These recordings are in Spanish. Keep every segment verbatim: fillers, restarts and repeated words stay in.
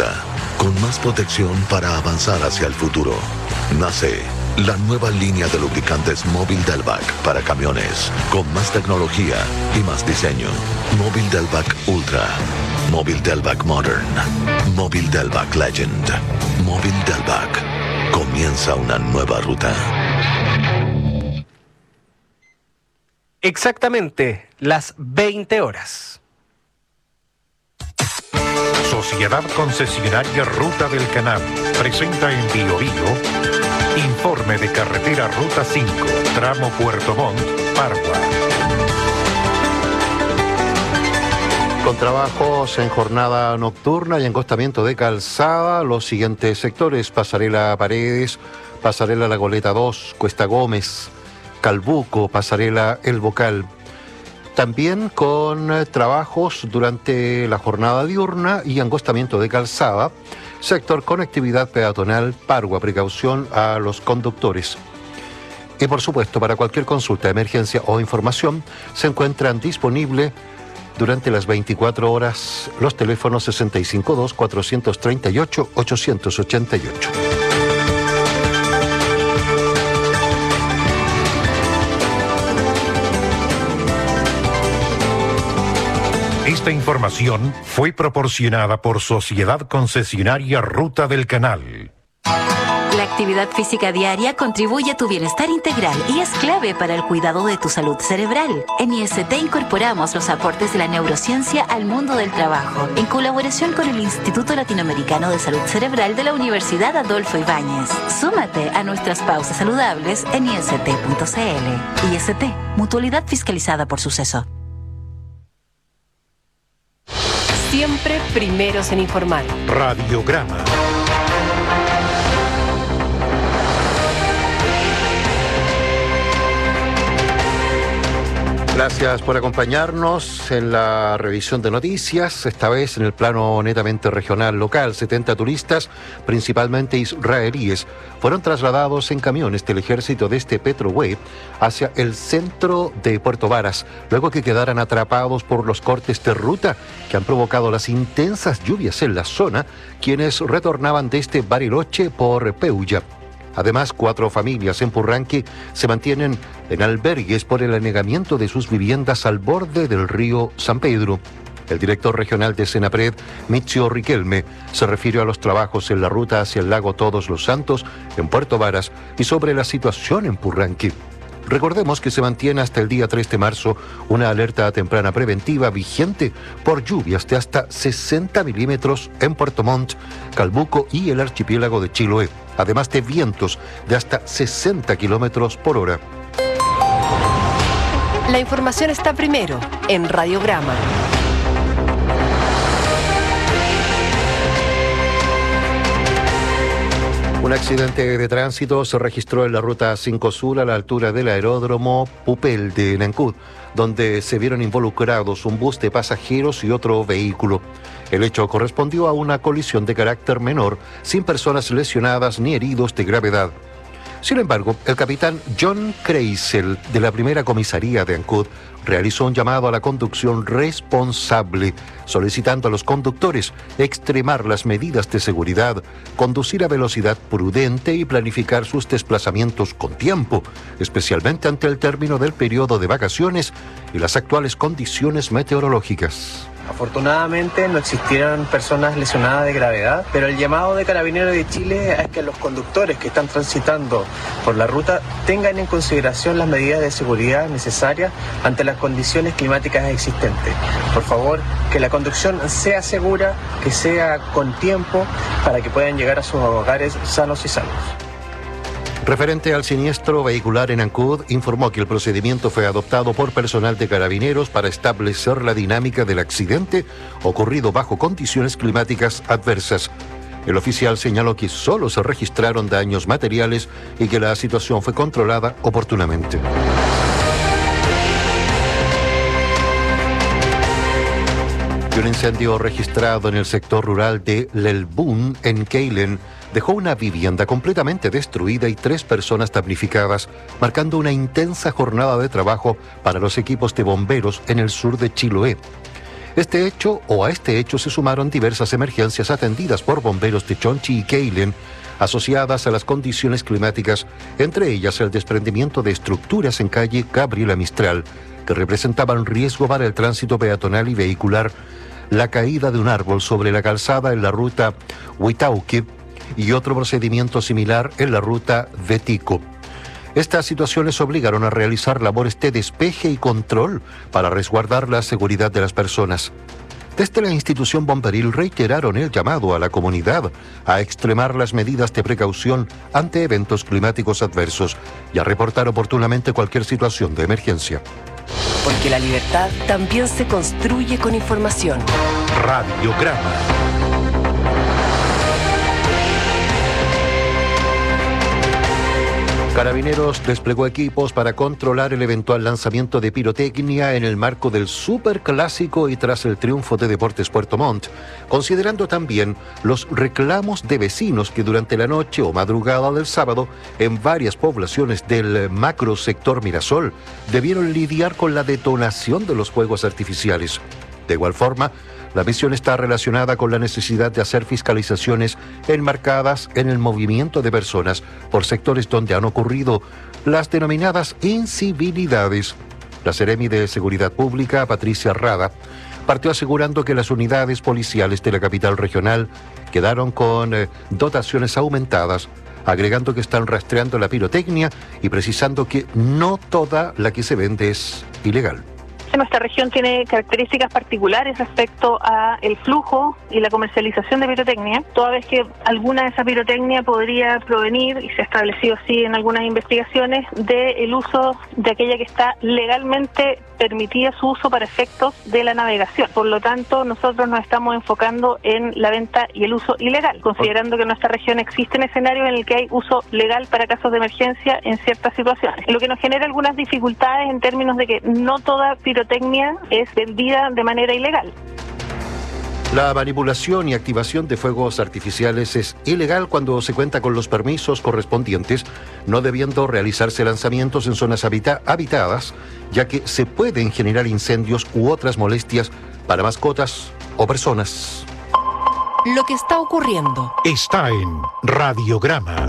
ruta, con más protección para avanzar hacia el futuro. Nace la nueva línea de lubricantes Móvil Delvac para camiones, con más tecnología y más diseño. Móvil Delvac Ultra, Móvil Delvac Modern, Móvil Delvac Legend, Móvil Delvac. Comienza una nueva ruta. Exactamente las veinte horas. Sociedad Concesionaria Ruta del Canal presenta en Bio Bio informe de carretera Ruta cinco, tramo Puerto Montt, Pargua. Con trabajos en jornada nocturna y encostamiento de calzada, los siguientes sectores: Pasarela Paredes, Pasarela La Goleta dos, Cuesta Gómez, Calbuco, Pasarela El Bocal. También con eh, trabajos durante la jornada diurna y angostamiento de calzada, sector conectividad peatonal Pargua, precaución a los conductores. Y por supuesto, para cualquier consulta, emergencia o información, se encuentran disponibles durante las veinticuatro horas los teléfonos sesenta y cinco dos, cuatrocientos treinta y ocho, ochocientos ochenta y ocho. Esta información fue proporcionada por Sociedad Concesionaria Ruta del Canal. La actividad física diaria contribuye a tu bienestar integral y es clave para el cuidado de tu salud cerebral. En I S T incorporamos los aportes de la neurociencia al mundo del trabajo, en colaboración con el Instituto Latinoamericano de Salud Cerebral de la Universidad Adolfo Ibáñez. Súmate a nuestras pausas saludables en I S T punto C L. I S T, mutualidad fiscalizada por Suceso. Siempre primeros en informar. Radiograma. Gracias por acompañarnos en la revisión de noticias, esta vez en el plano netamente regional local. setenta turistas, principalmente israelíes, fueron trasladados en camiones del ejército desde Petrohue hacia el centro de Puerto Varas, luego que quedaran atrapados por los cortes de ruta que han provocado las intensas lluvias en la zona, quienes retornaban desde Bariloche por Peulla. Además, cuatro familias en Purranque se mantienen en albergues por el anegamiento de sus viviendas al borde del río San Pedro. El director regional de Senapred, Michio Riquelme, se refirió a los trabajos en la ruta hacia el lago Todos los Santos, en Puerto Varas, y sobre la situación en Purranque. Recordemos que se mantiene hasta el día tres de marzo una alerta temprana preventiva vigente por lluvias de hasta sesenta milímetros en Puerto Montt, Calbuco y el archipiélago de Chiloé, además de vientos de hasta sesenta kilómetros por hora. La información está primero en Radiograma. Un accidente de tránsito se registró en la ruta cinco Sur a la altura del aeródromo Pupel de Nancud, donde se vieron involucrados un bus de pasajeros y otro vehículo. El hecho correspondió a una colisión de carácter menor, sin personas lesionadas ni heridos de gravedad. Sin embargo, el capitán John Kreisel, de la primera comisaría de Ancud, realizó un llamado a la conducción responsable, solicitando a los conductores extremar las medidas de seguridad, conducir a velocidad prudente y planificar sus desplazamientos con tiempo, especialmente ante el término del periodo de vacaciones y las actuales condiciones meteorológicas. Afortunadamente no existieron personas lesionadas de gravedad, pero el llamado de Carabineros de Chile es que los conductores que están transitando por la ruta tengan en consideración las medidas de seguridad necesarias ante las condiciones climáticas existentes. Por favor, que la conducción sea segura, que sea con tiempo, para que puedan llegar a sus hogares sanos y salvos. Referente al siniestro vehicular en Ancud, informó que el procedimiento fue adoptado por personal de Carabineros para establecer la dinámica del accidente ocurrido bajo condiciones climáticas adversas. El oficial señaló que solo se registraron daños materiales y que la situación fue controlada oportunamente. Y un incendio registrado en el sector rural de Lelbún, en Keilen, dejó una vivienda completamente destruida y tres personas damnificadas, marcando una intensa jornada de trabajo para los equipos de bomberos en el sur de Chiloé. Este hecho o a este hecho se sumaron diversas emergencias atendidas por bomberos de Chonchi y Keilen, asociadas a las condiciones climáticas, entre ellas el desprendimiento de estructuras en calle Gabriela Mistral, que representaban riesgo para el tránsito peatonal y vehicular, la caída de un árbol sobre la calzada en la ruta Huitauque y otro procedimiento similar en la ruta Vetico. Estas situaciones obligaron a realizar labores de despeje y control para resguardar la seguridad de las personas. Desde la institución bomberil reiteraron el llamado a la comunidad a extremar las medidas de precaución ante eventos climáticos adversos y a reportar oportunamente cualquier situación de emergencia. Porque la libertad también se construye con información. Radiograma. Carabineros desplegó equipos para controlar el eventual lanzamiento de pirotecnia en el marco del Superclásico y tras el triunfo de Deportes Puerto Montt, considerando también los reclamos de vecinos que durante la noche o madrugada del sábado en varias poblaciones del macro sector Mirasol debieron lidiar con la detonación de los fuegos artificiales. De igual forma, la misión está relacionada con la necesidad de hacer fiscalizaciones enmarcadas en el movimiento de personas por sectores donde han ocurrido las denominadas incivilidades. La Seremi de Seguridad Pública, Patricia Rada, partió asegurando que las unidades policiales de la capital regional quedaron con eh, dotaciones aumentadas, agregando que están rastreando la pirotecnia y precisando que no toda la que se vende es ilegal. Nuestra región tiene características particulares respecto a el flujo y la comercialización de pirotecnia, toda vez que alguna de esa pirotecnia podría provenir, y se ha establecido así en algunas investigaciones, del uso de aquella que está legalmente permitida su uso para efectos de la navegación. Por lo tanto, nosotros nos estamos enfocando en la venta y el uso ilegal, considerando que en nuestra región existen escenarios en el que hay uso legal para casos de emergencia en ciertas situaciones, lo que nos genera algunas dificultades en términos de que no toda pirotecnia es vendida de manera ilegal. La manipulación y activación de fuegos artificiales es ilegal cuando se cuenta con los permisos correspondientes, no debiendo realizarse lanzamientos en zonas habita- habitadas, ya que se pueden generar incendios u otras molestias para mascotas o personas. Lo que está ocurriendo. Está en Radiograma.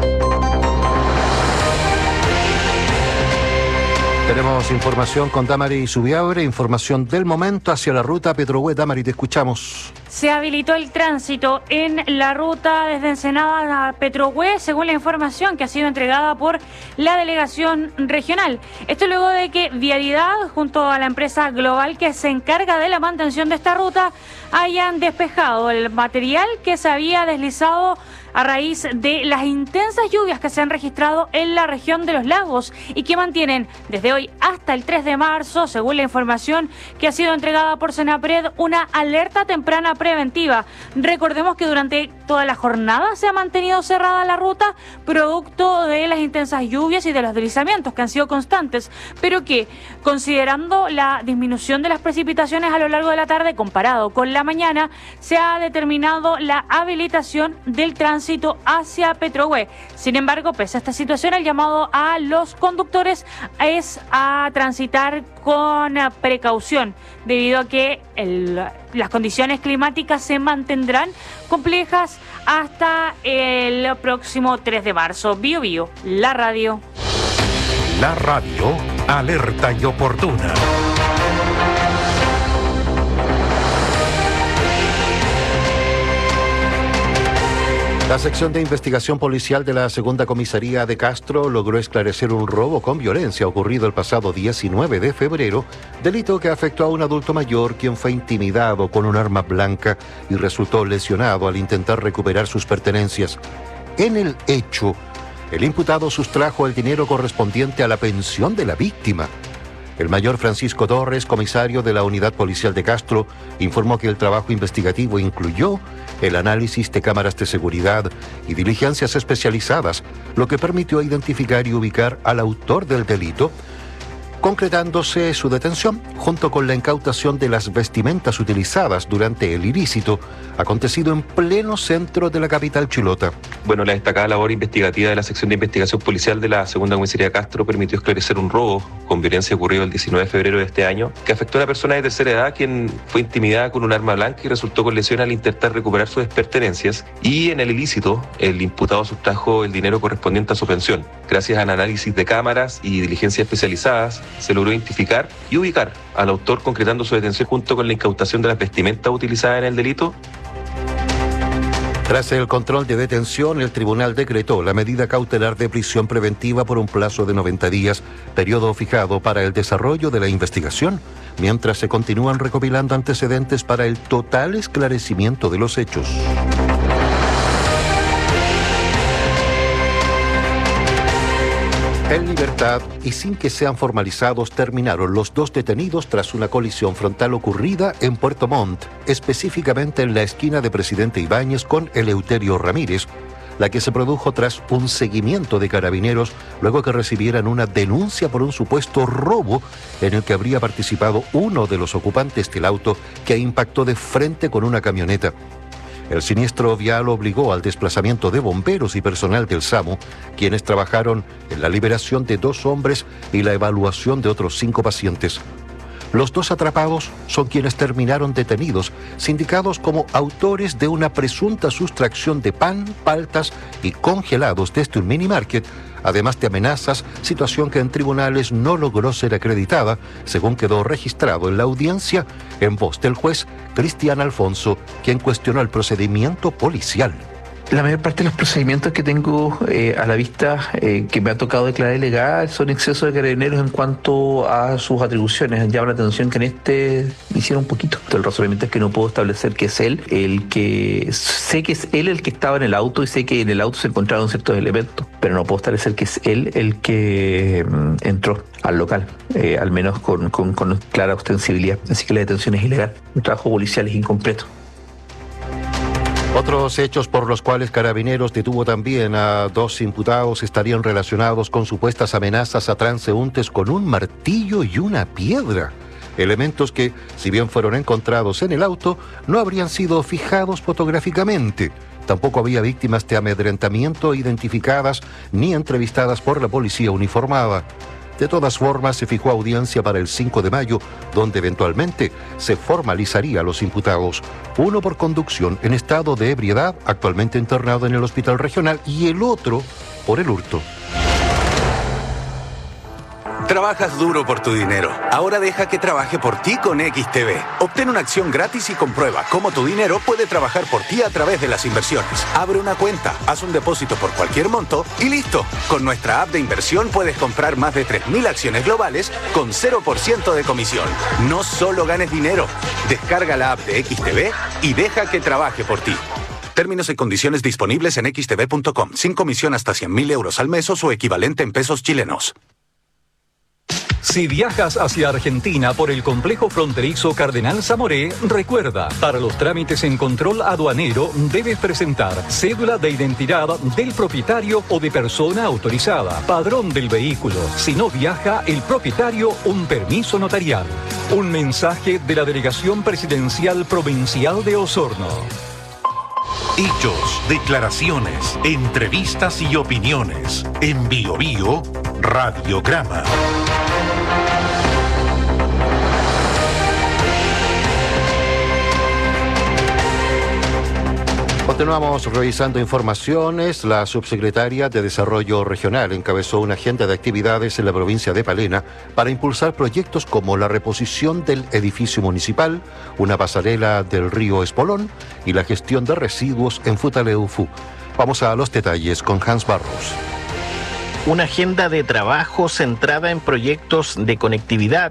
Tenemos información con Damari Subiabre, información del momento hacia la ruta Petrohue. Damari, te escuchamos. Se habilitó el tránsito en la ruta desde Ensenada a Petrohue, según la información que ha sido entregada por la delegación regional. Esto luego de que Vialidad, junto a la empresa Global que se encarga de la mantención de esta ruta, hayan despejado el material que se había deslizado a raíz de las intensas lluvias que se han registrado en la región de los lagos y que mantienen desde hoy hasta el tres de marzo, según la información que ha sido entregada por Senapred, una alerta temprana preventiva. Recordemos que durante toda la jornada se ha mantenido cerrada la ruta producto de las intensas lluvias y de los deslizamientos que han sido constantes, pero que, considerando la disminución de las precipitaciones a lo largo de la tarde comparado con la mañana, se ha determinado la habilitación del tránsito hacia Petrohue. Sin embargo, pese a esta situación, el llamado a los conductores es a transitar con precaución, debido a que el, las condiciones climáticas se mantendrán complejas hasta el próximo tres de marzo. Bio Bio, la radio. La radio, alerta y oportuna. La sección de investigación policial de la segunda comisaría de Castro logró esclarecer un robo con violencia ocurrido el pasado diecinueve de febrero, delito que afectó a un adulto mayor quien fue intimidado con un arma blanca y resultó lesionado al intentar recuperar sus pertenencias. En el hecho, el imputado sustrajo el dinero correspondiente a la pensión de la víctima. El mayor Francisco Torres, comisario de la Unidad Policial de Castro, informó que el trabajo investigativo incluyó el análisis de cámaras de seguridad y diligencias especializadas, lo que permitió identificar y ubicar al autor del delito, concretándose su detención junto con la incautación de las vestimentas utilizadas durante el ilícito, acontecido en pleno centro de la capital chilota. Bueno, la destacada labor investigativa de la sección de investigación policial de la segunda comisaría Castro permitió esclarecer un robo con violencia ocurrido el diecinueve de febrero de este año, que afectó a una persona de tercera edad quien fue intimidada con un arma blanca y resultó con lesión al intentar recuperar sus pertenencias, y en el ilícito el imputado sustrajo el dinero correspondiente a su pensión. Gracias al análisis de cámaras y diligencias especializadas, se logró identificar y ubicar al autor, concretando su detención junto con la incautación de las vestimentas utilizadas en el delito. Tras el control de detención, el tribunal decretó la medida cautelar de prisión preventiva por un plazo de noventa días, periodo fijado para el desarrollo de la investigación, mientras se continúan recopilando antecedentes para el total esclarecimiento de los hechos. En libertad y sin que sean formalizados terminaron los dos detenidos tras una colisión frontal ocurrida en Puerto Montt, específicamente en la esquina de Presidente Ibáñez con Eleuterio Ramírez, la que se produjo tras un seguimiento de carabineros luego que recibieran una denuncia por un supuesto robo en el que habría participado uno de los ocupantes del auto que impactó de frente con una camioneta. El siniestro vial obligó al desplazamiento de bomberos y personal del SAMU, quienes trabajaron en la liberación de dos hombres y la evaluación de otros cinco pacientes. Los dos atrapados son quienes terminaron detenidos, sindicados como autores de una presunta sustracción de pan, paltas y congelados desde un mini market, además de amenazas, situación que en tribunales no logró ser acreditada, según quedó registrado en la audiencia en voz del juez Cristian Alfonso, quien cuestionó el procedimiento policial. La mayor parte de los procedimientos que tengo eh, a la vista eh, que me ha tocado declarar ilegal son excesos de carabineros en cuanto a sus atribuciones. Llama la atención que en este hicieron un poquito. El razonamiento es que no puedo establecer que es él el que... Sé que es él el que estaba en el auto y sé que en el auto se encontraron ciertos elementos, pero no puedo establecer que es él el que mm, entró al local, eh, al menos con, con, con clara ostensibilidad. Así que la detención es ilegal. El trabajo policial es incompleto. Otros hechos por los cuales Carabineros detuvo también a dos imputados estarían relacionados con supuestas amenazas a transeúntes con un martillo y una piedra. Elementos que, si bien fueron encontrados en el auto, no habrían sido fijados fotográficamente. Tampoco había víctimas de amedrentamiento identificadas ni entrevistadas por la policía uniformada. De todas formas, se fijó audiencia para el cinco de mayo, donde eventualmente se formalizaría a los imputados. Uno por conducción en estado de ebriedad, actualmente internado en el hospital regional, y el otro por el hurto. Trabajas duro por tu dinero. Ahora deja que trabaje por ti con X T B. Obtén una acción gratis y comprueba cómo tu dinero puede trabajar por ti a través de las inversiones. Abre una cuenta, haz un depósito por cualquier monto y listo. Con nuestra app de inversión puedes comprar más de tres mil acciones globales con cero por ciento de comisión. No solo ganes dinero. Descarga la app de X T B y deja que trabaje por ti. Términos y condiciones disponibles en x t b punto com. Sin comisión hasta cien mil euros al mes o su equivalente en pesos chilenos. Si viajas hacia Argentina por el complejo fronterizo Cardenal Zamoré, recuerda, para los trámites en control aduanero debes presentar cédula de identidad del propietario o de persona autorizada, padrón del vehículo. Si no viaja el propietario, un permiso notarial. Un mensaje de la Delegación Presidencial Provincial de Osorno. Hechos, declaraciones, entrevistas y opiniones. En Bio Bio, Radiograma. Continuamos revisando informaciones. La subsecretaria de Desarrollo Regional encabezó una agenda de actividades en la provincia de Palena para impulsar proyectos como la reposición del edificio municipal, una pasarela del río Espolón y la gestión de residuos en Futaleufú. Vamos a los detalles con Hans Barros. Una agenda de trabajo centrada en proyectos de conectividad,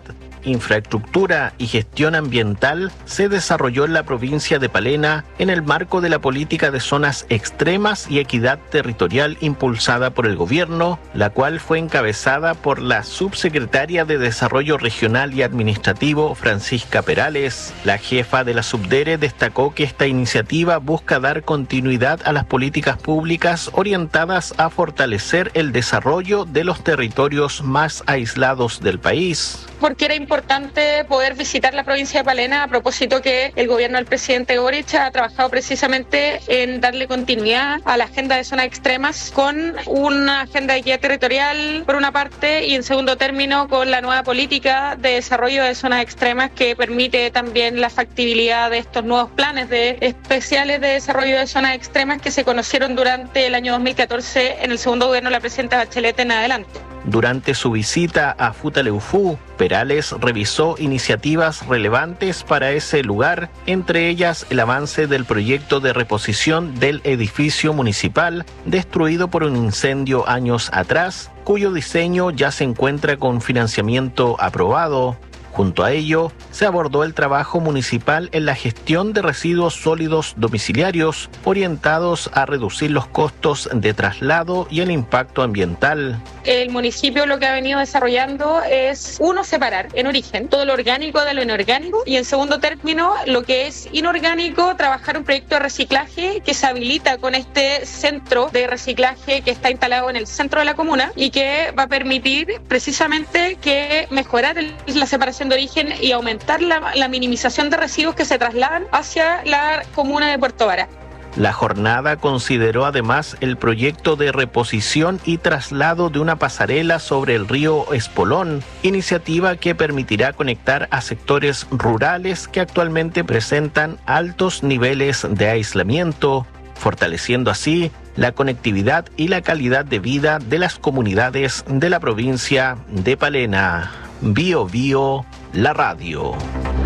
infraestructura y gestión ambiental se desarrolló en la provincia de Palena en el marco de la política de zonas extremas y equidad territorial impulsada por el gobierno, la cual fue encabezada por la subsecretaria de Desarrollo Regional y Administrativo, Francisca Perales. La jefa de la Subdere destacó que esta iniciativa busca dar continuidad a las políticas públicas orientadas a fortalecer el desarrollo de los territorios más aislados del país. Porque era importante poder visitar la provincia de Palena a propósito que el gobierno del presidente Boric ha trabajado precisamente en darle continuidad a la agenda de zonas extremas con una agenda de equidad territorial por una parte y en segundo término con la nueva política de desarrollo de zonas extremas que permite también la factibilidad de estos nuevos planes de especiales de desarrollo de zonas extremas que se conocieron durante el año dos mil catorce en el segundo gobierno de la presidenta Bachelet en adelante. Durante su visita a Futaleufú, Perales revisó iniciativas relevantes para ese lugar, entre ellas el avance del proyecto de reposición del edificio municipal destruido por un incendio años atrás, cuyo diseño ya se encuentra con financiamiento aprobado. Junto a ello, se abordó el trabajo municipal en la gestión de residuos sólidos domiciliarios, orientados a reducir los costos de traslado y el impacto ambiental. El municipio lo que ha venido desarrollando es, uno, separar en origen todo lo orgánico de lo inorgánico y en segundo término, lo que es inorgánico, trabajar un proyecto de reciclaje que se habilita con este centro de reciclaje que está instalado en el centro de la comuna y que va a permitir precisamente que mejorar el, la separación de origen y aumentar la, la minimización de residuos que se trasladan hacia la comuna de Puerto Vara. La jornada consideró además el proyecto de reposición y traslado de una pasarela sobre el río Espolón, iniciativa que permitirá conectar a sectores rurales que actualmente presentan altos niveles de aislamiento, fortaleciendo así la conectividad y la calidad de vida de las comunidades de la provincia de Palena. Bio Bio, la radio.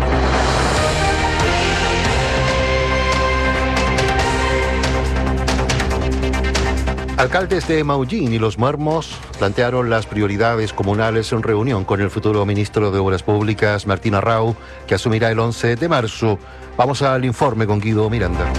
Alcaldes de Maullín y Los Muermos plantearon las prioridades comunales en reunión con el futuro ministro de Obras Públicas, Martín Arrau, que asumirá el once de marzo. Vamos al informe con Guido Miranda.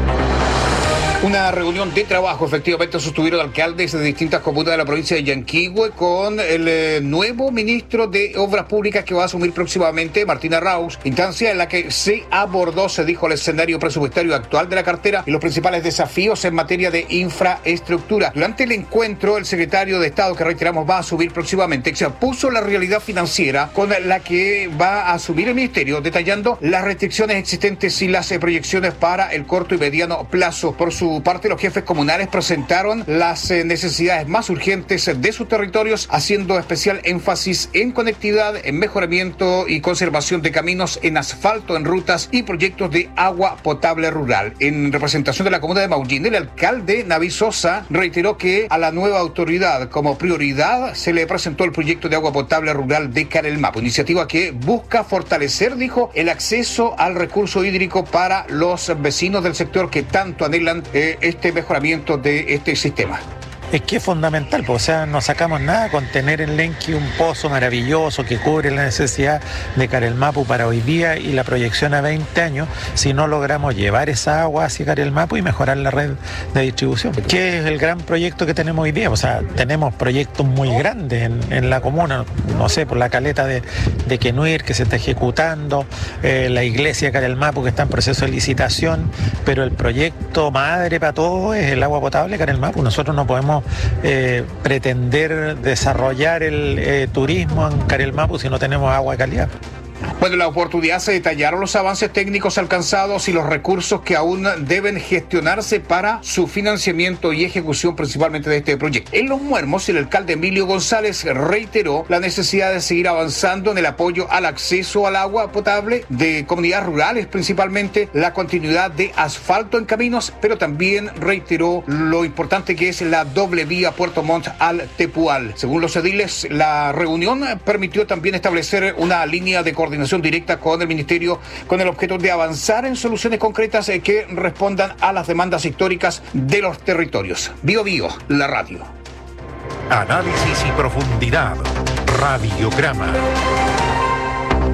Una reunión de trabajo efectivamente sostuvieron alcaldes de distintas comunas de la provincia de Yanquihue con el eh, nuevo ministro de Obras Públicas que va a asumir próximamente, Martín Arrau, instancia en la que se abordó, se dijo, el escenario presupuestario actual de la cartera y los principales desafíos en materia de infraestructura. Durante el encuentro, el secretario de Estado, que reiteramos va a asumir próximamente, expuso la realidad financiera con la que va a asumir el ministerio, detallando las restricciones existentes y las eh, proyecciones para el corto y mediano plazo. Por su Por su parte, los jefes comunales presentaron las eh, necesidades más urgentes de sus territorios, haciendo especial énfasis en conectividad, en mejoramiento y conservación de caminos, en asfalto, en rutas y proyectos de agua potable rural. En representación de la comuna de Maullín, el alcalde Naví Sosa reiteró que a la nueva autoridad como prioridad se le presentó el proyecto de agua potable rural de Carelmapu, iniciativa que busca fortalecer, dijo, el acceso al recurso hídrico para los vecinos del sector que tanto anhelan este mejoramiento de este sistema. Es que es fundamental, pues, o sea, no sacamos nada con tener en Lenqui un pozo maravilloso que cubre la necesidad de Carelmapu para hoy día y la proyección a veinte años, si no logramos llevar esa agua hacia Carelmapu y mejorar la red de distribución. ¿Qué es el gran proyecto que tenemos hoy día? O sea, tenemos proyectos muy grandes en, en la comuna, no sé, por la caleta de, de Quenuir que se está ejecutando, eh, la iglesia de Carelmapu que está en proceso de licitación, pero el proyecto madre para todo es el agua potable de Carelmapu. Nosotros no podemos Eh, pretender desarrollar el eh, turismo en Carelmapu si no tenemos agua de calidad. Bueno, en la oportunidad se detallaron los avances técnicos alcanzados y los recursos que aún deben gestionarse para su financiamiento y ejecución principalmente de este proyecto. En Los Muermos, el alcalde Emilio González reiteró la necesidad de seguir avanzando en el apoyo al acceso al agua potable de comunidades rurales, principalmente la continuidad de asfalto en caminos, pero también reiteró lo importante que es la doble vía Puerto Montt al Tepual. Según los ediles, la reunión permitió también establecer una línea de coordinación directa con el Ministerio con el objeto de avanzar en soluciones concretas eh, que respondan a las demandas históricas de los territorios. Bio Bio, la radio. Análisis y profundidad. Radiograma.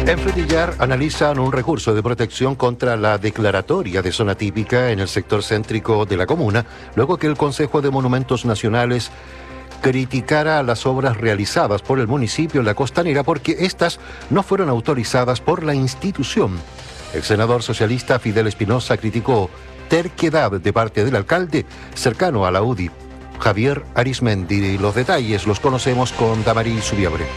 En Frutillar analizan un recurso de protección contra la declaratoria de zona típica en el sector céntrico de la comuna, luego que el Consejo de Monumentos Nacionales criticara las obras realizadas por el municipio en la costanera porque éstas no fueron autorizadas por la institución. El senador socialista Fidel Espinosa criticó terquedad de parte del alcalde cercano a la U D I, Javier Arismendi. Los detalles los conocemos con Damarí Subiabre.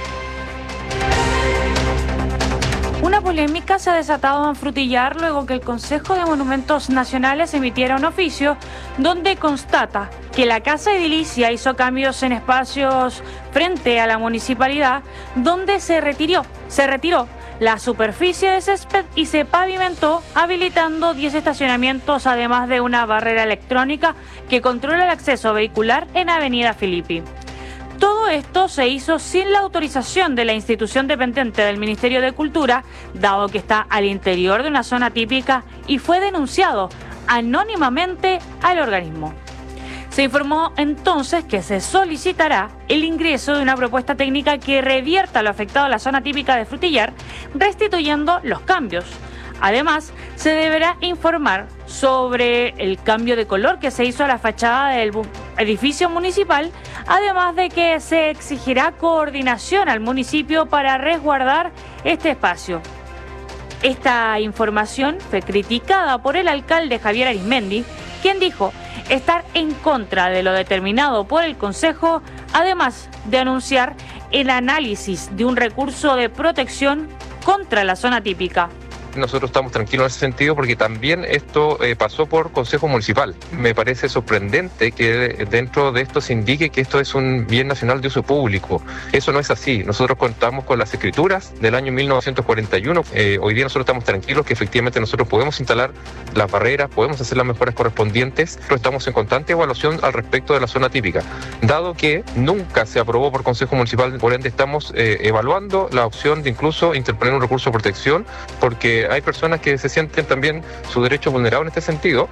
Una polémica se ha desatado en Frutillar luego que el Consejo de Monumentos Nacionales emitiera un oficio donde constata que la Casa Edilicia hizo cambios en espacios frente a la municipalidad, donde se retiró, se retiró la superficie de césped y se pavimentó, habilitando diez estacionamientos, además de una barrera electrónica que controla el acceso vehicular en Avenida Filippi. Todo esto se hizo sin la autorización de la institución dependiente del Ministerio de Cultura, dado que está al interior de una zona típica, y fue denunciado anónimamente al organismo. Se informó entonces que se solicitará el ingreso de una propuesta técnica que revierta lo afectado a la zona típica de Frutillar, restituyendo los cambios. Además, se deberá informar sobre el cambio de color que se hizo a la fachada del edificio municipal, además de que se exigirá coordinación al municipio para resguardar este espacio. Esta información fue criticada por el alcalde Javier Arismendi, quien dijo estar en contra de lo determinado por el Consejo, además de anunciar el análisis de un recurso de protección contra la zona típica. Nosotros estamos tranquilos en ese sentido porque también esto eh, pasó por Consejo Municipal. Me parece sorprendente que dentro de esto se indique que esto es un bien nacional de uso público. Eso no es así. Nosotros contamos con las escrituras del año mil novecientos cuarenta y uno. Eh, hoy día nosotros estamos tranquilos que efectivamente nosotros podemos instalar las barreras, podemos hacer las mejoras correspondientes, pero estamos en constante evaluación al respecto de la zona típica. Dado que nunca se aprobó por Consejo Municipal, por ende estamos eh, evaluando la opción de incluso interponer un recurso de protección, porque hay personas que se sienten también su derecho vulnerado en este sentido.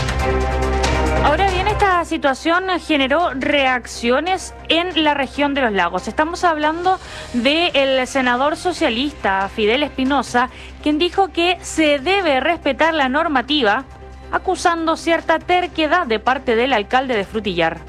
Ahora bien, esta situación generó reacciones en la región de los lagos. Estamos hablando del senador socialista Fidel Espinosa, quien dijo que se debe respetar la normativa, acusando cierta terquedad de parte del alcalde de Frutillar.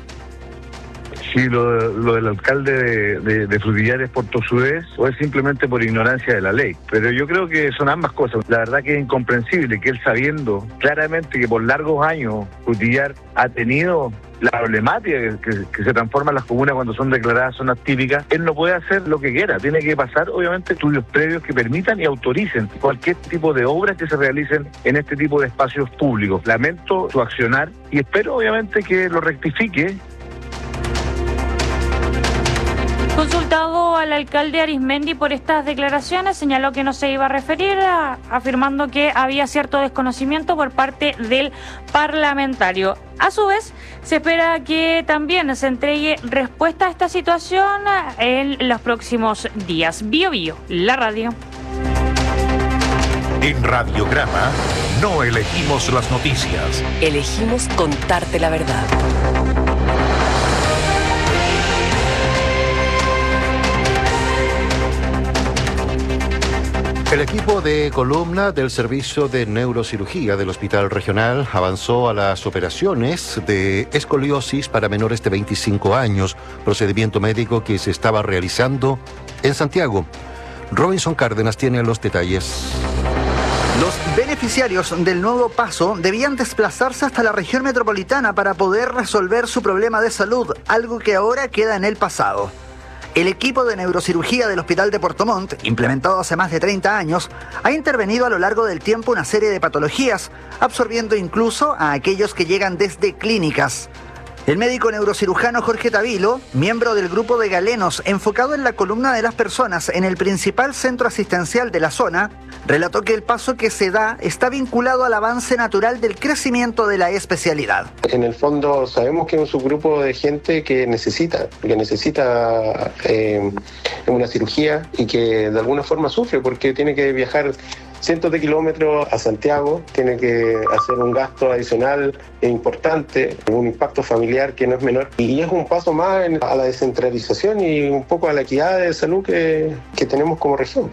Si lo, lo del alcalde de, de, de Frutillar es por tosudez o es simplemente por ignorancia de la ley. Pero yo creo que son ambas cosas. La verdad que es incomprensible que él, sabiendo claramente que por largos años Frutillar ha tenido la problemática que, que, que se transforman las comunas cuando son declaradas zonas típicas, él no puede hacer lo que quiera. Tiene que pasar, obviamente, estudios previos que permitan y autoricen cualquier tipo de obras que se realicen en este tipo de espacios públicos. Lamento su accionar y espero, obviamente, que lo rectifique. Consultado al alcalde Arismendi por estas declaraciones, señaló que no se iba a referir, a, afirmando que había cierto desconocimiento por parte del parlamentario. A su vez, se espera que también se entregue respuesta a esta situación en los próximos días. Bio Bio, la radio. En Radiograma no elegimos las noticias. Elegimos contarte la verdad. El equipo de columna del Servicio de Neurocirugía del Hospital Regional avanzó a las operaciones de escoliosis para menores de veinticinco años, procedimiento médico que se estaba realizando en Santiago. Robinson Cárdenas tiene los detalles. Los beneficiarios del nuevo paso debían desplazarse hasta la región metropolitana para poder resolver su problema de salud, algo que ahora queda en el pasado. El equipo de neurocirugía del Hospital de Puerto Montt, implementado hace más de treinta años, ha intervenido a lo largo del tiempo una serie de patologías, absorbiendo incluso a aquellos que llegan desde clínicas. El médico neurocirujano Jorge Tavilo, miembro del grupo de galenos enfocado en la columna de las personas en el principal centro asistencial de la zona, relató que el paso que se da está vinculado al avance natural del crecimiento de la especialidad. En el fondo sabemos que es un subgrupo de gente que necesita, que necesita eh, una cirugía y que de alguna forma sufre porque tiene que viajar cientos de kilómetros a Santiago, tiene que hacer un gasto adicional e importante, un impacto familiar que no es menor, y es un paso más en, a la descentralización y un poco a la equidad de salud que, que tenemos como región.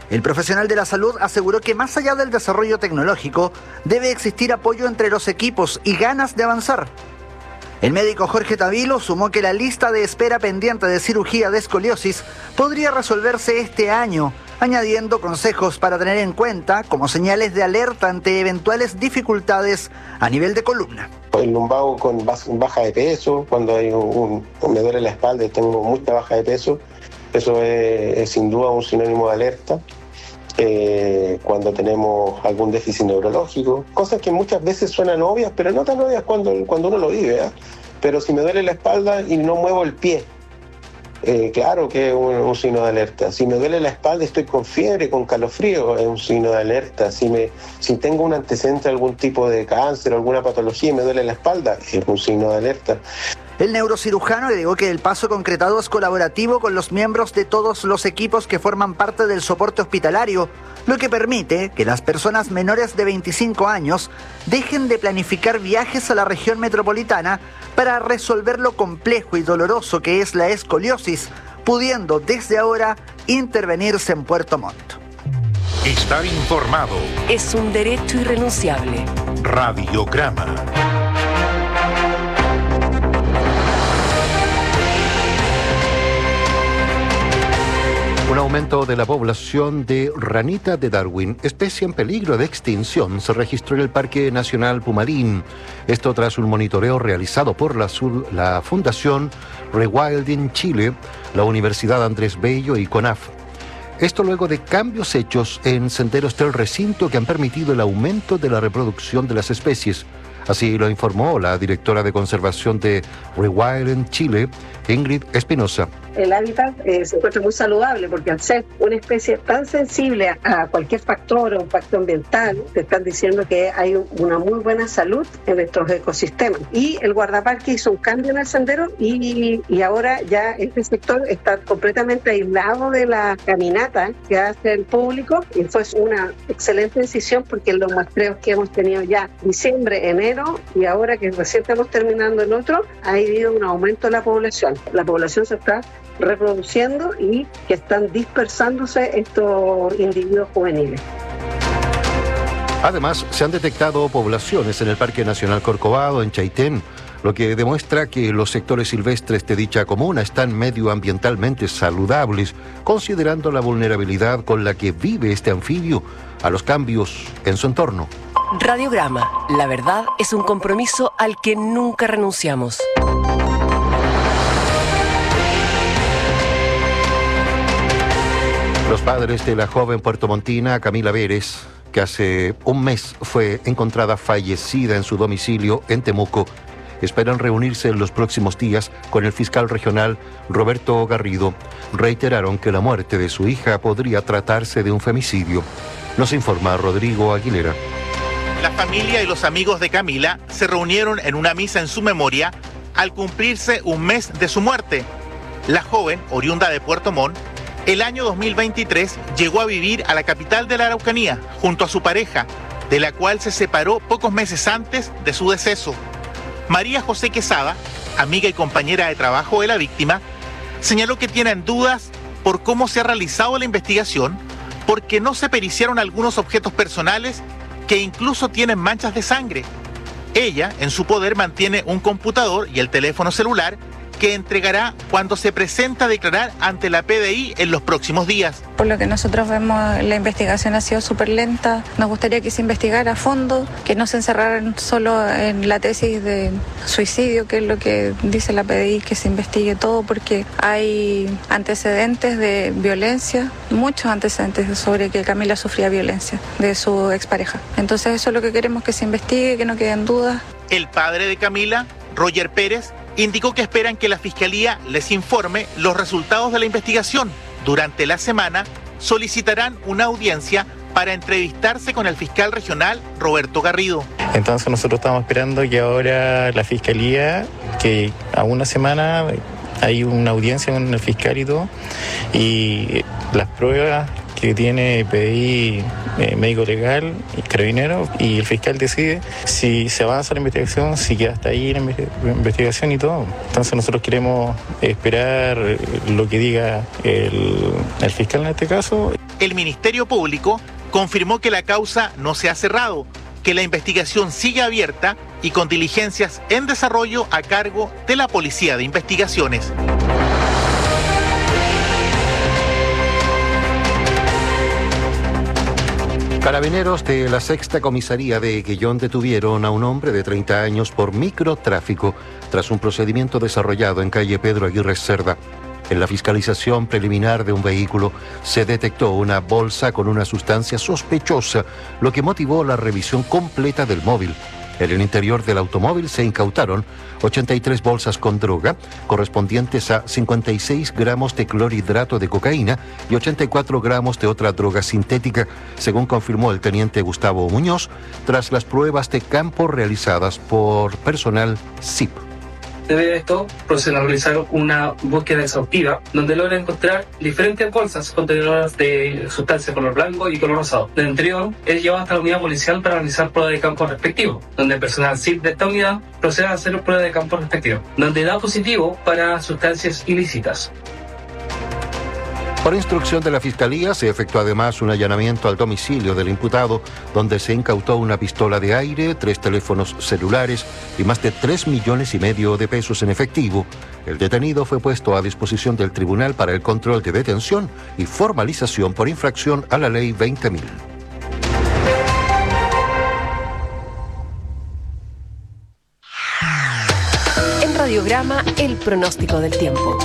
El profesional de la salud aseguró que más allá del desarrollo tecnológico, debe existir apoyo entre los equipos y ganas de avanzar. El médico Jorge Tavilo sumó que la lista de espera pendiente de cirugía de escoliosis podría resolverse este año, añadiendo consejos para tener en cuenta como señales de alerta ante eventuales dificultades a nivel de columna. El lumbago con baja de peso, cuando hay un, un, me duele la espalda y tengo mucha baja de peso, eso es, es sin duda un sinónimo de alerta. Eh, cuando tenemos algún déficit neurológico, cosas que muchas veces suenan obvias, pero no tan obvias cuando, cuando uno lo vive, ¿eh? Pero si me duele la espalda y no muevo el pie, eh, claro que es un, un signo de alerta. Si me duele la espalda y estoy con fiebre, con calofrío, es un signo de alerta. Si, me, si tengo un antecedente de algún tipo de cáncer o alguna patología y me duele la espalda, es un signo de alerta. El neurocirujano agregó que el paso concretado es colaborativo con los miembros de todos los equipos que forman parte del soporte hospitalario, lo que permite que las personas menores de veinticinco años dejen de planificar viajes a la región metropolitana para resolver lo complejo y doloroso que es la escoliosis, pudiendo desde ahora intervenirse en Puerto Montt. Estar informado es un derecho irrenunciable. Radiograma. Un aumento de la población de ranita de Darwin, especie en peligro de extinción, se registró en el Parque Nacional Pumalín. Esto tras un monitoreo realizado por la, la Fundación Rewilding Chile, la Universidad Andrés Bello y CONAF. Esto luego de cambios hechos en senderos del recinto que han permitido el aumento de la reproducción de las especies. Así lo informó la directora de conservación de Rewilding Chile, Ingrid Espinosa. El hábitat eh, se encuentra muy saludable porque al ser una especie tan sensible a, a cualquier factor o impacto ambiental, te están diciendo que hay un, una muy buena salud en nuestros ecosistemas. Y el guardaparque hizo un cambio en el sendero y, y ahora ya este sector está completamente aislado de la caminata que hace el público y fue una excelente decisión porque los muestreos que hemos tenido ya diciembre, enero y ahora que recién estamos terminando el otro, ha habido un aumento de la población. La población se está reproduciendo y que están dispersándose estos individuos juveniles. Además, se han detectado poblaciones en el Parque Nacional Corcovado, en Chaitén, lo que demuestra que los sectores silvestres de dicha comuna están medioambientalmente saludables, considerando la vulnerabilidad con la que vive este anfibio a los cambios en su entorno. Radiograma. La verdad es un compromiso al que nunca renunciamos. Los padres de la joven puertomontina Camila Vélez, que hace un mes fue encontrada fallecida en su domicilio en Temuco, esperan reunirse en los próximos días con el fiscal regional Roberto Garrido. Reiteraron que la muerte de su hija podría tratarse de un femicidio. Nos informa Rodrigo Aguilera. La familia y los amigos de Camila se reunieron en una misa en su memoria al cumplirse un mes de su muerte. La joven, oriunda de Puerto Montt, el año dos mil veintitrés llegó a vivir a la capital de la Araucanía junto a su pareja, de la cual se separó pocos meses antes de su deceso. María José Quesada, amiga y compañera de trabajo de la víctima, señaló que tienen dudas por cómo se ha realizado la investigación, porque no se periciaron algunos objetos personales que incluso tienen manchas de sangre. Ella, en su poder, mantiene un computador y el teléfono celular que entregará cuando se presenta a declarar ante la P D I en los próximos días. Por lo que nosotros vemos, la investigación ha sido súper lenta. Nos gustaría que se investigara a fondo, que no se encerraran solo en la tesis de suicidio, que es lo que dice la P D I, que se investigue todo, porque hay antecedentes de violencia, muchos antecedentes sobre que Camila sufría violencia de su expareja. Entonces eso es lo que queremos, que se investigue, que no queden dudas. El padre de Camila, Roger Pérez, indicó que esperan que la Fiscalía les informe los resultados de la investigación. Durante la semana solicitarán una audiencia para entrevistarse con el fiscal regional Roberto Garrido. Entonces nosotros estamos esperando que ahora la Fiscalía, que a una semana hay una audiencia con el fiscal y todo, y las pruebas que tiene P D I, eh, médico legal y carabinero, y el fiscal decide si se avanza la investigación, si queda hasta ahí la investigación y todo. Entonces nosotros queremos esperar lo que diga el, el fiscal en este caso. El Ministerio Público confirmó que la causa no se ha cerrado, que la investigación sigue abierta y con diligencias en desarrollo a cargo de la Policía de Investigaciones. Carabineros de la Sexta Comisaría de Quellón detuvieron a un hombre de treinta años por microtráfico tras un procedimiento desarrollado en calle Pedro Aguirre Cerda. En la fiscalización preliminar de un vehículo se detectó una bolsa con una sustancia sospechosa, lo que motivó la revisión completa del móvil. En el interior del automóvil se incautaron ochenta y tres bolsas con droga, correspondientes a cincuenta y seis gramos de clorhidrato de cocaína y ochenta y cuatro gramos de otra droga sintética, según confirmó el teniente Gustavo Muñoz, tras las pruebas de campo realizadas por personal S I P. Debido a esto, proceden a realizar una búsqueda exhaustiva donde logran encontrar diferentes bolsas contenedoras de sustancias color blanco y color rosado. Del interior es llevado hasta la unidad policial para realizar pruebas de campo respectivo, donde el personal S I P de esta unidad procede a hacer pruebas de campo respectivo, donde da positivo para sustancias ilícitas. Por instrucción de la Fiscalía, se efectuó además un allanamiento al domicilio del imputado, donde se incautó una pistola de aire, tres teléfonos celulares y más de tres millones y medio de pesos en efectivo. El detenido fue puesto a disposición del Tribunal para el Control de Detención y Formalización por infracción a la Ley veinte mil. En Radiograma, el pronóstico del tiempo.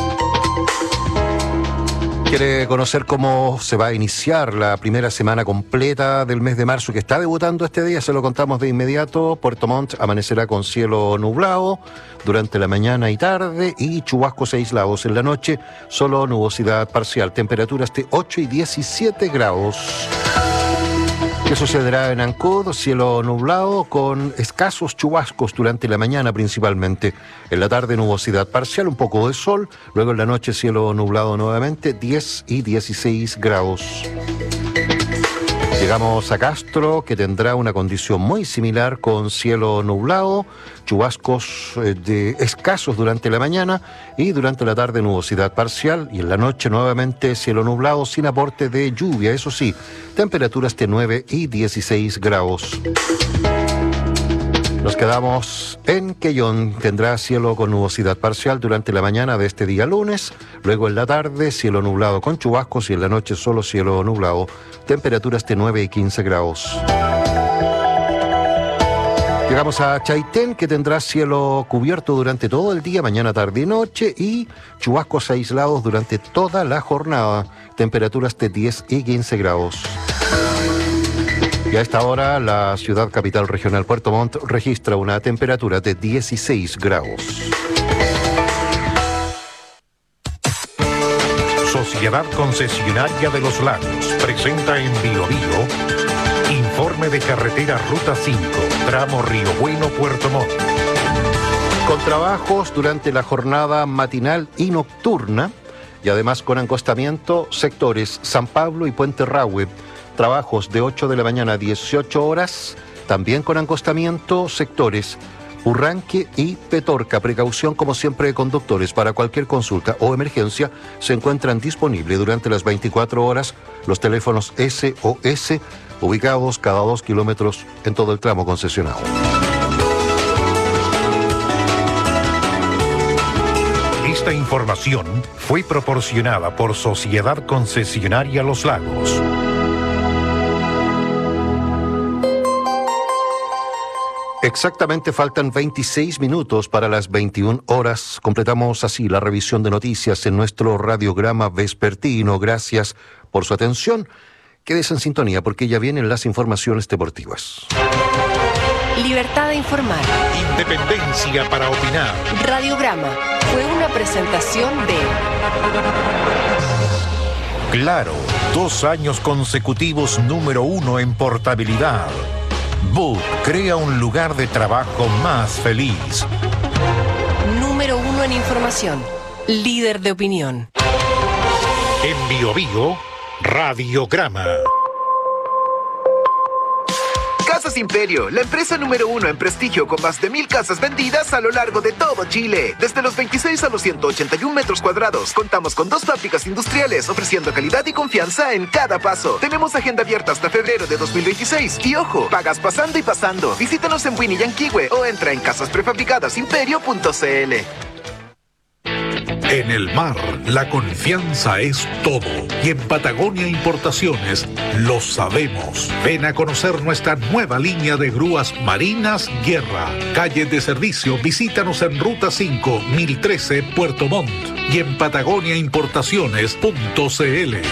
¿Quiere conocer cómo se va a iniciar la primera semana completa del mes de marzo que está debutando este día? Se lo contamos de inmediato. Puerto Montt amanecerá con cielo nublado durante la mañana y tarde y chubascos aislados en la noche. Solo nubosidad parcial. Temperaturas de ocho y diecisiete grados. ¿Qué sucederá en Ancud? Cielo nublado con escasos chubascos durante la mañana principalmente. En la tarde nubosidad parcial, un poco de sol. Luego en la noche cielo nublado nuevamente, diez y dieciséis grados. Llegamos a Castro, que tendrá una condición muy similar con cielo nublado, chubascos eh, de escasos durante la mañana y durante la tarde nubosidad parcial y en la noche nuevamente cielo nublado sin aporte de lluvia, eso sí, temperaturas de nueve y dieciséis grados. Nos quedamos en Quellón. Tendrá cielo con nubosidad parcial durante la mañana de este día lunes. Luego en la tarde, cielo nublado con chubascos y en la noche solo cielo nublado. Temperaturas de nueve y quince grados. Llegamos a Chaitén, que tendrá cielo cubierto durante todo el día, mañana, tarde y noche, y chubascos aislados durante toda la jornada. Temperaturas de diez y quince grados. Y a esta hora, la ciudad capital regional Puerto Montt registra una temperatura de dieciséis grados. Sociedad Concesionaria de los Lagos presenta en Bio Bio informe de carretera Ruta cinco, tramo Río Bueno, Puerto Montt. Con trabajos durante la jornada matinal y nocturna, y además con encostamiento sectores San Pablo y Puente Rahue. Trabajos de ocho de la mañana a dieciocho horas, también con encostamiento sectores Urranque y Petorca. Precaución como siempre de conductores. Para cualquier consulta o emergencia se encuentran disponibles durante las veinticuatro horas los teléfonos S O S ubicados cada dos kilómetros en todo el tramo concesionado. Esta información fue proporcionada por Sociedad Concesionaria Los Lagos. Exactamente faltan veintiséis minutos para las veintiuna horas. Completamos así la revisión de noticias en nuestro radiograma vespertino. Gracias por su atención. Quédese en sintonía porque ya vienen las informaciones deportivas. Libertad de informar. Independencia para opinar. Radiograma fue una presentación de Claro, dos años consecutivos número uno en portabilidad. Book crea un lugar de trabajo más feliz. Número uno en información. Líder de opinión. En Bio Bio, Radiograma. Casas Imperio, la empresa número uno en prestigio con más de mil casas vendidas a lo largo de todo Chile. Desde los veintiséis a los ciento ochenta y uno metros cuadrados, contamos con dos fábricas industriales ofreciendo calidad y confianza en cada paso. Tenemos agenda abierta hasta febrero de dos mil veintiséis. Y ojo, pagas pasando y pasando. Visítanos en Winnie Yanquihue o entra en casas prefabricadas imperio punto c l. En el mar, la confianza es todo. Y en Patagonia Importaciones lo sabemos. Ven a conocer nuestra nueva línea de grúas marinas Guerra. Calle de servicio, visítanos en Ruta cinco, mil trece, Puerto Montt. Y en patagonia importaciones punto c l.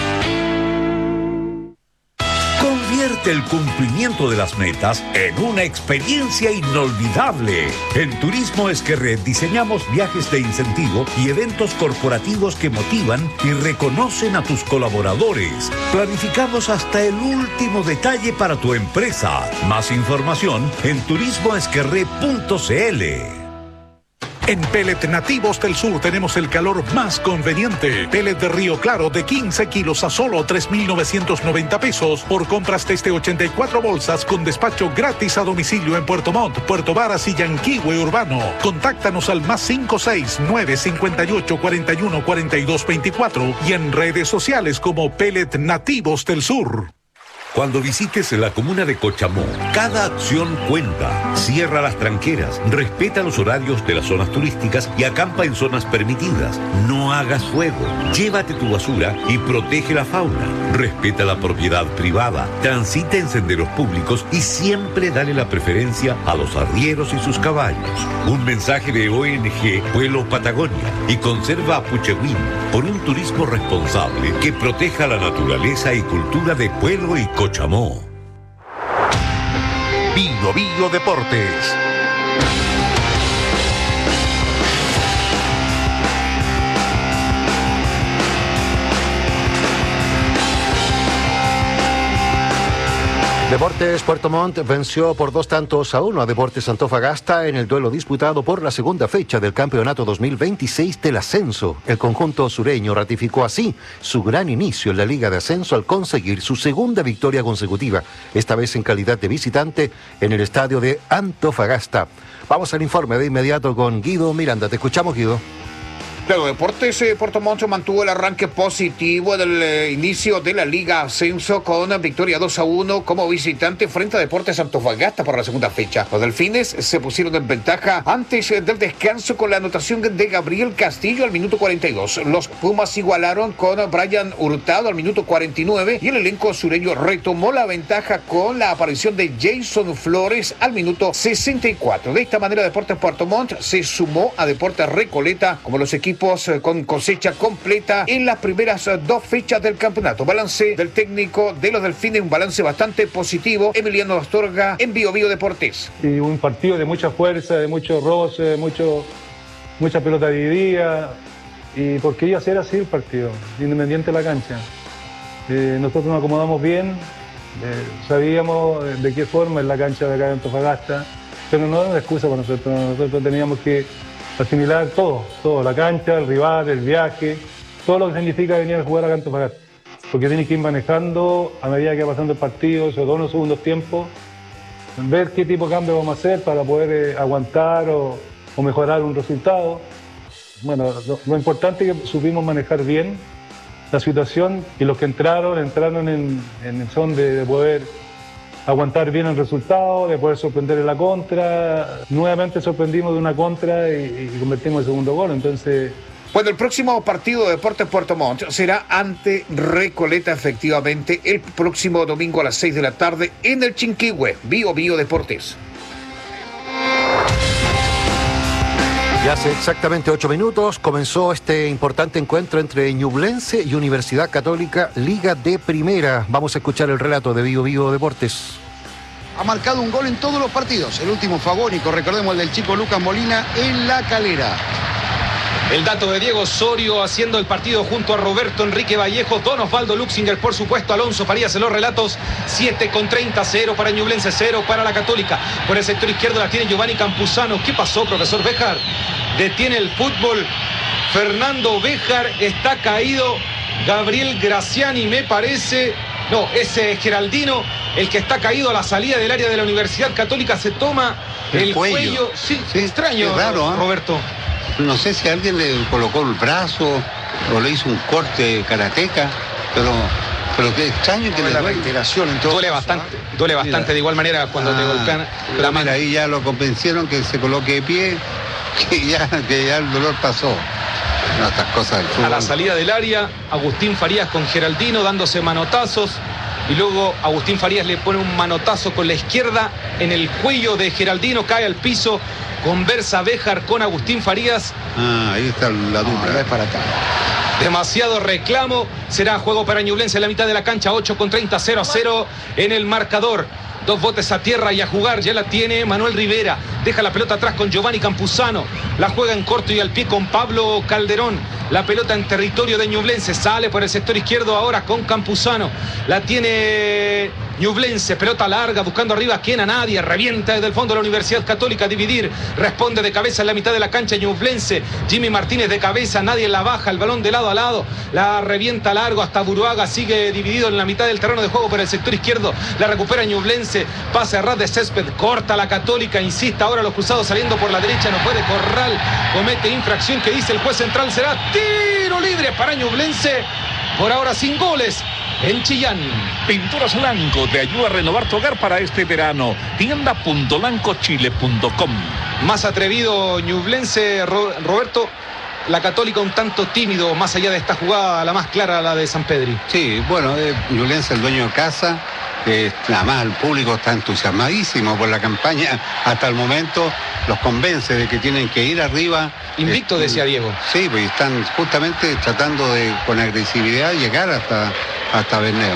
Convierte el cumplimiento de las metas en una experiencia inolvidable. En Turismo Esquerret diseñamos viajes de incentivo y eventos corporativos que motivan y reconocen a tus colaboradores. Planificamos hasta el último detalle para tu empresa. Más información en turismo esquerret punto c l. En Pellet Nativos del Sur tenemos el calor más conveniente. Pellet de Río Claro de quince kilos a solo tres mil novecientos noventa pesos por compras desde ochenta y cuatro bolsas con despacho gratis a domicilio en Puerto Montt, Puerto Varas y Yanquihue Urbano. Contáctanos al más cinco seis nueve cinco ocho cuatro uno cuatro dos dos cuatro y en redes sociales como Pellet Nativos del Sur. Cuando visites la comuna de Cochamó, cada acción cuenta. Cierra las tranqueras, respeta los horarios de las zonas turísticas y acampa en zonas permitidas. No hagas fuego, llévate tu basura y protege la fauna. Respeta la propiedad privada, transita en senderos públicos y siempre dale la preferencia a los arrieros y sus caballos. Un mensaje de O N G Pueblo Patagonia y Conserva a Puchehuín por un turismo responsable que proteja la naturaleza y cultura de Pueblo y Cochamó. Bio Bio Deportes. Deportes Puerto Montt venció por dos tantos a uno a Deportes Antofagasta en el duelo disputado por la segunda fecha del campeonato dos mil veintiséis del ascenso. El conjunto sureño ratificó así su gran inicio en la Liga de Ascenso al conseguir su segunda victoria consecutiva, esta vez en calidad de visitante en el estadio de Antofagasta. Vamos al informe de inmediato con Guido Miranda. Te escuchamos, Guido. Claro, Deportes eh, Puerto Montt mantuvo el arranque positivo del eh, inicio de la Liga Ascenso con victoria dos a uno como visitante frente a Deportes Antofagasta por la segunda fecha. Los Delfines se pusieron en ventaja antes eh, del descanso con la anotación de Gabriel Castillo al minuto cuarenta y dos. Los Pumas igualaron con Brian Hurtado al minuto cuarenta y nueve y el elenco sureño retomó la ventaja con la aparición de Jason Flores al minuto sesenta y cuatro. De esta manera Deportes Puerto Montt se sumó a Deportes Recoleta como los equipos con cosecha completa en las primeras dos fechas del campeonato. Balance del técnico de los Delfines, un balance bastante positivo. Emiliano Astorga en Bio Bio Deportes. Y un partido de mucha fuerza, de mucho roce, de mucho, mucha pelota dividida. Y porque iba a ser así el partido, independiente de la cancha. Eh, nosotros nos acomodamos bien, eh, sabíamos de qué forma en la cancha de acá de Antofagasta, pero no era una excusa para nosotros. Nosotros teníamos que asimilar todo, todo, la cancha, el rival, el viaje, todo lo que significa venir a jugar a Antofagasta. Porque tienes que ir manejando a medida que va pasando el partido, sobre todo en los segundos tiempos, ver qué tipo de cambio vamos a hacer para poder eh, aguantar o, o mejorar un resultado. Bueno, lo, lo importante es que supimos manejar bien la situación y los que entraron, entraron en, en son de, de poder aguantar bien el resultado, de poder sorprender en la contra. Nuevamente sorprendimos de una contra y, y convertimos el segundo gol, entonces... Bueno, el próximo partido de Deportes Puerto Montt será ante Recoleta, efectivamente, el próximo domingo a las seis de la tarde en el Chinquihue. Bio Bio Deportes. Ya hace exactamente ocho minutos comenzó este importante encuentro entre Ñublense y Universidad Católica, Liga de Primera. Vamos a escuchar el relato de Bio Bio Deportes. Ha marcado un gol en todos los partidos. El último fue agónico, recordemos el del chico Lucas Molina en La Calera. El dato de Diego Osorio haciendo el partido junto a Roberto Enrique Vallejo, Don Osvaldo Luxinger, por supuesto, Alonso Farías en los relatos. Siete con treinta, cero para Ñublense, cero para la Católica. Por el sector izquierdo la tiene Giovanni Campuzano. ¿Qué pasó, profesor Béjar? Detiene el fútbol. Fernando Béjar está caído. Gabriel Graciani, me parece, No, es eh, Geraldino el que está caído a la salida del área de la Universidad Católica. Se toma el, el cuello. cuello. Sí, sí, extraño, raro, ¿eh? Roberto. No sé si alguien le colocó el brazo o le hizo un corte karateca, pero... Pero qué extraño que no, le la ventilación en todo duele caso, bastante, ¿eh? duele bastante mira. De igual manera cuando ah, te golpean la mano. Ahí ya lo convencieron que se coloque de pie, que ya, que ya el dolor pasó. No, estas cosas del fútbol. A la salida del área, Agustín Farías con Geraldino dándose manotazos. Y luego Agustín Farías le pone un manotazo con la izquierda en el cuello de Geraldino, cae al piso, conversa Béjar con Agustín Farías. Ah, ahí está la dupla. No, es para acá. Demasiado reclamo, será juego para Ñublense en la mitad de la cancha, ocho con treinta, cero a cero en el marcador. Dos botes a tierra y a jugar, ya la tiene Manuel Rivera, deja la pelota atrás con Giovanni Campuzano, la juega en corto y al pie con Pablo Calderón, la pelota en territorio de Ñublense, sale por el sector izquierdo ahora con Campuzano, la tiene Ñublense, pelota larga, buscando arriba, ¿quién? A nadie, revienta desde el fondo de la Universidad Católica, dividir, responde de cabeza en la mitad de la cancha Ñublense, Jimmy Martínez de cabeza, nadie la baja, el balón de lado a lado, la revienta largo hasta Buruaga, sigue dividido en la mitad del terreno de juego por el sector izquierdo, la recupera Ñublense, pase a ras de césped, corta la Católica, insiste ahora los cruzados saliendo por la derecha, no puede, Corral comete infracción que dice el juez central, será tiro libre para Ñublense, por ahora sin goles en Chillán. Pinturas Blanco te ayuda a renovar tu hogar para este verano. Tienda punto blanco chile punto com. Más atrevido Ñublense, Roberto. La Católica un tanto tímido, más allá de esta jugada, la más clara, la de San Pedri. Sí, bueno, eh, Ñublense, el dueño de casa. Eh, nada más el público está entusiasmadísimo por la campaña. Hasta el momento los convence de que tienen que ir arriba. Invicto, eh, decía Diego. Sí, pues están justamente tratando de, con agresividad, llegar hasta, hasta Berneo.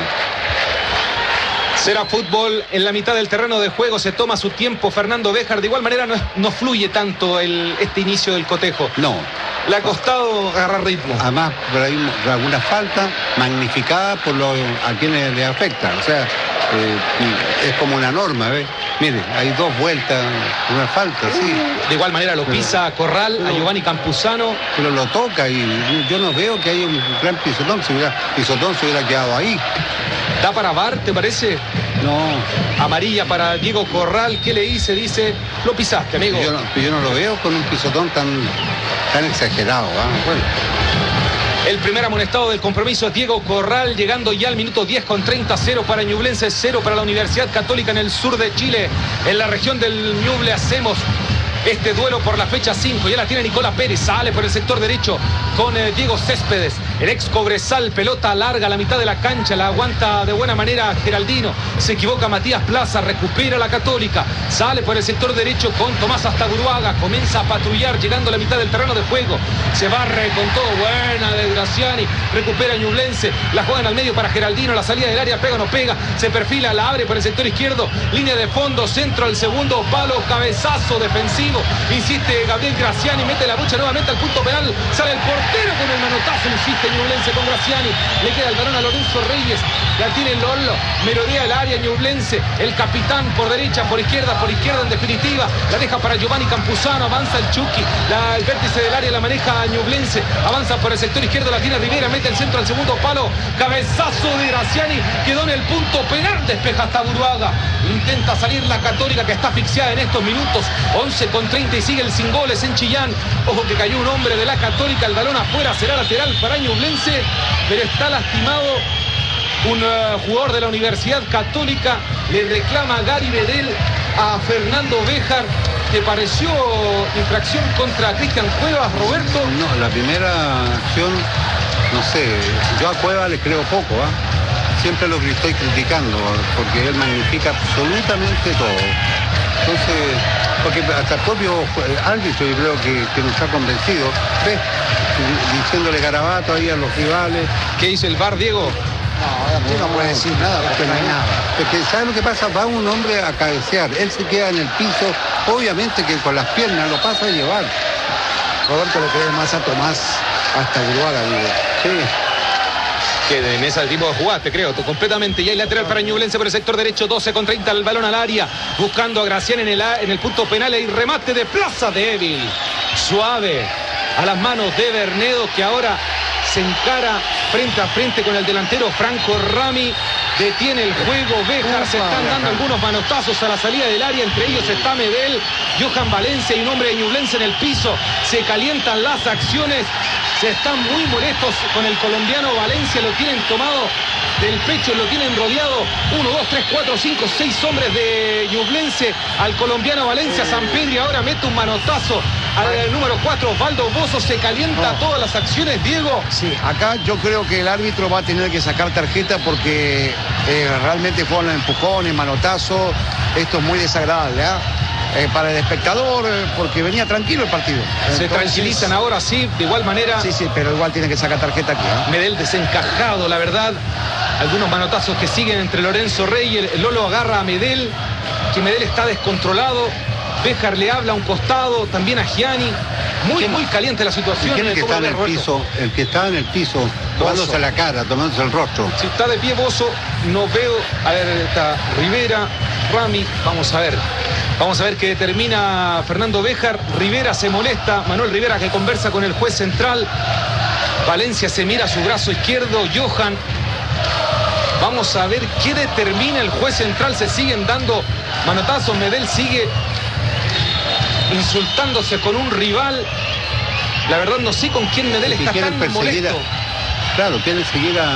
Será fútbol en la mitad del terreno de juego, se toma su tiempo Fernando Béjar, de igual manera no, es, no fluye tanto el, este inicio del cotejo. No. Le ha costado agarrar ritmo. Además, por ahí alguna falta magnificada por lo, a quienes le afecta. O sea, eh, es como una norma, ¿ves? Mire, hay dos vueltas, una falta, sí. De igual manera lo pisa pero, Corral, pero, a Giovanni Campuzano. Pero lo toca y yo no veo que haya un gran pisotón. Si hubiera, pisotón se hubiera quedado ahí. ¿Da para V A R, te parece? No. Amarilla para Diego Corral. ¿Qué le hice? Dice, lo pisaste, amigo. Yo no, yo no lo veo con un pisotón tan, tan exagerado. ¿eh? Bueno. El primer amonestado del compromiso es Diego Corral, llegando ya al minuto diez con treinta, cero para Ñublense, cero para la Universidad Católica en el sur de Chile. En la región del Ñuble hacemos este duelo por la fecha cinco. Ya la tiene Nicolás Pérez, sale por el sector derecho con eh, Diego Céspedes, el ex Cobresal, pelota larga a la mitad de la cancha, la aguanta de buena manera Geraldino, se equivoca Matías Plaza, recupera la Católica, sale por el sector derecho con Tomás Astaburuaga, comienza a patrullar llegando a la mitad del terreno de juego, se barre con todo, buena de Graciani, recupera Ñublense, la juegan al medio para Geraldino, la salida del área pega o no pega, se perfila, la abre por el sector izquierdo, línea de fondo, centro al segundo palo, cabezazo defensivo, insiste Gabriel Graciani, mete la lucha nuevamente al punto penal, sale el portero con el manotazo, insiste Ñublense con Graciani, le queda el balón a Lorenzo Reyes, la tiene Lolo, merodea el área Ñublense, el capitán por derecha, por izquierda, por izquierda en definitiva, la deja para Giovanni Campuzano, avanza el Chucky, la, el vértice del área la maneja Ñublense, avanza por el sector izquierdo, la tiene Rivera, mete el centro al segundo palo, cabezazo de Graciani, quedó en el punto penal, despeja hasta Buruaga, intenta salir la Católica que está asfixiada en estos minutos, once con treinta y sigue el sin goles en Chillán, ojo que cayó un hombre de la Católica, el balón afuera, será lateral para Ñublense, pero está lastimado un uh, jugador de la Universidad Católica, le reclama a Gary Bedel a Fernando Béjar. ¿Te pareció infracción contra Cristian Cuevas, Roberto? No, la primera acción, no sé, yo a Cuevas le creo poco, ¿eh? Siempre lo que estoy criticando, porque él magnifica absolutamente todo. Entonces, porque hasta el propio árbitro yo creo que, que nos ha convencido, ¿ves? Diciéndole garabato ahí a los rivales. ¿Qué dice el V A R, Diego? No, aquí no puede decir nada, porque no hay nada. Porque ¿sabes lo que pasa? Va un hombre a cabecear, él se queda en el piso, obviamente que con las piernas lo pasa a llevar. Roberto le cree más a Tomás hasta Uruguay, digo. Sí. Que en ese tipo de jugadas, te creo, completamente. Y hay lateral para Ñublense por el sector derecho, doce con treinta, el balón al área, buscando a Gracián en el, en el punto penal, y remate de Plaza débil, suave, a las manos de Bernedo, que ahora se encara frente a frente con el delantero Franco Rami. Detiene el juego Béjar, se están dando algunos manotazos a la salida del área, entre ellos está Medel, Johan Valencia y un hombre de Ñublense en el piso. Se calientan las acciones, se están muy molestos con el colombiano Valencia, lo tienen tomado del pecho, lo tienen rodeado. Uno, dos, tres, cuatro, cinco, seis hombres de Ñublense al colombiano Valencia. San Pedro ahora mete un manotazo al número cuatro, Osvaldo Bozo. Se calienta No. todas las acciones, Diego. Sí, acá yo creo que el árbitro va a tener que sacar tarjeta porque eh, realmente fueron empujones, manotazos. Esto es muy desagradable, ¿ah? Eh, para el espectador, eh, porque venía tranquilo el partido. Se Entonces, tranquilizan ahora, sí, de igual manera. Sí, sí, pero igual tiene que sacar tarjeta aquí, ¿eh? Medel desencajado, la verdad. Algunos manotazos que siguen entre Lorenzo Rey. El Lolo agarra a Medel, que Medel está descontrolado. Béjar le habla a un costado, también a Gianni. Muy, muy caliente la situación. ¿Quién es el que ¿Cómo está en lo el ve, Roberto? piso? El que está en el piso, tomándose la cara, tomándose el rostro. Si está de pie Bozo, no veo. A ver, está Rivera, Rami. Vamos a ver. Vamos a ver qué determina Fernando Béjar. Rivera se molesta. Manuel Rivera que conversa con el juez central. Valencia se mira a su brazo izquierdo. Johan. Vamos a ver qué determina el juez central. Se siguen dando manotazos. Medel sigue insultándose con un rival. La verdad no sé con quién Medel está tan molesto. A, claro, quieren seguir a,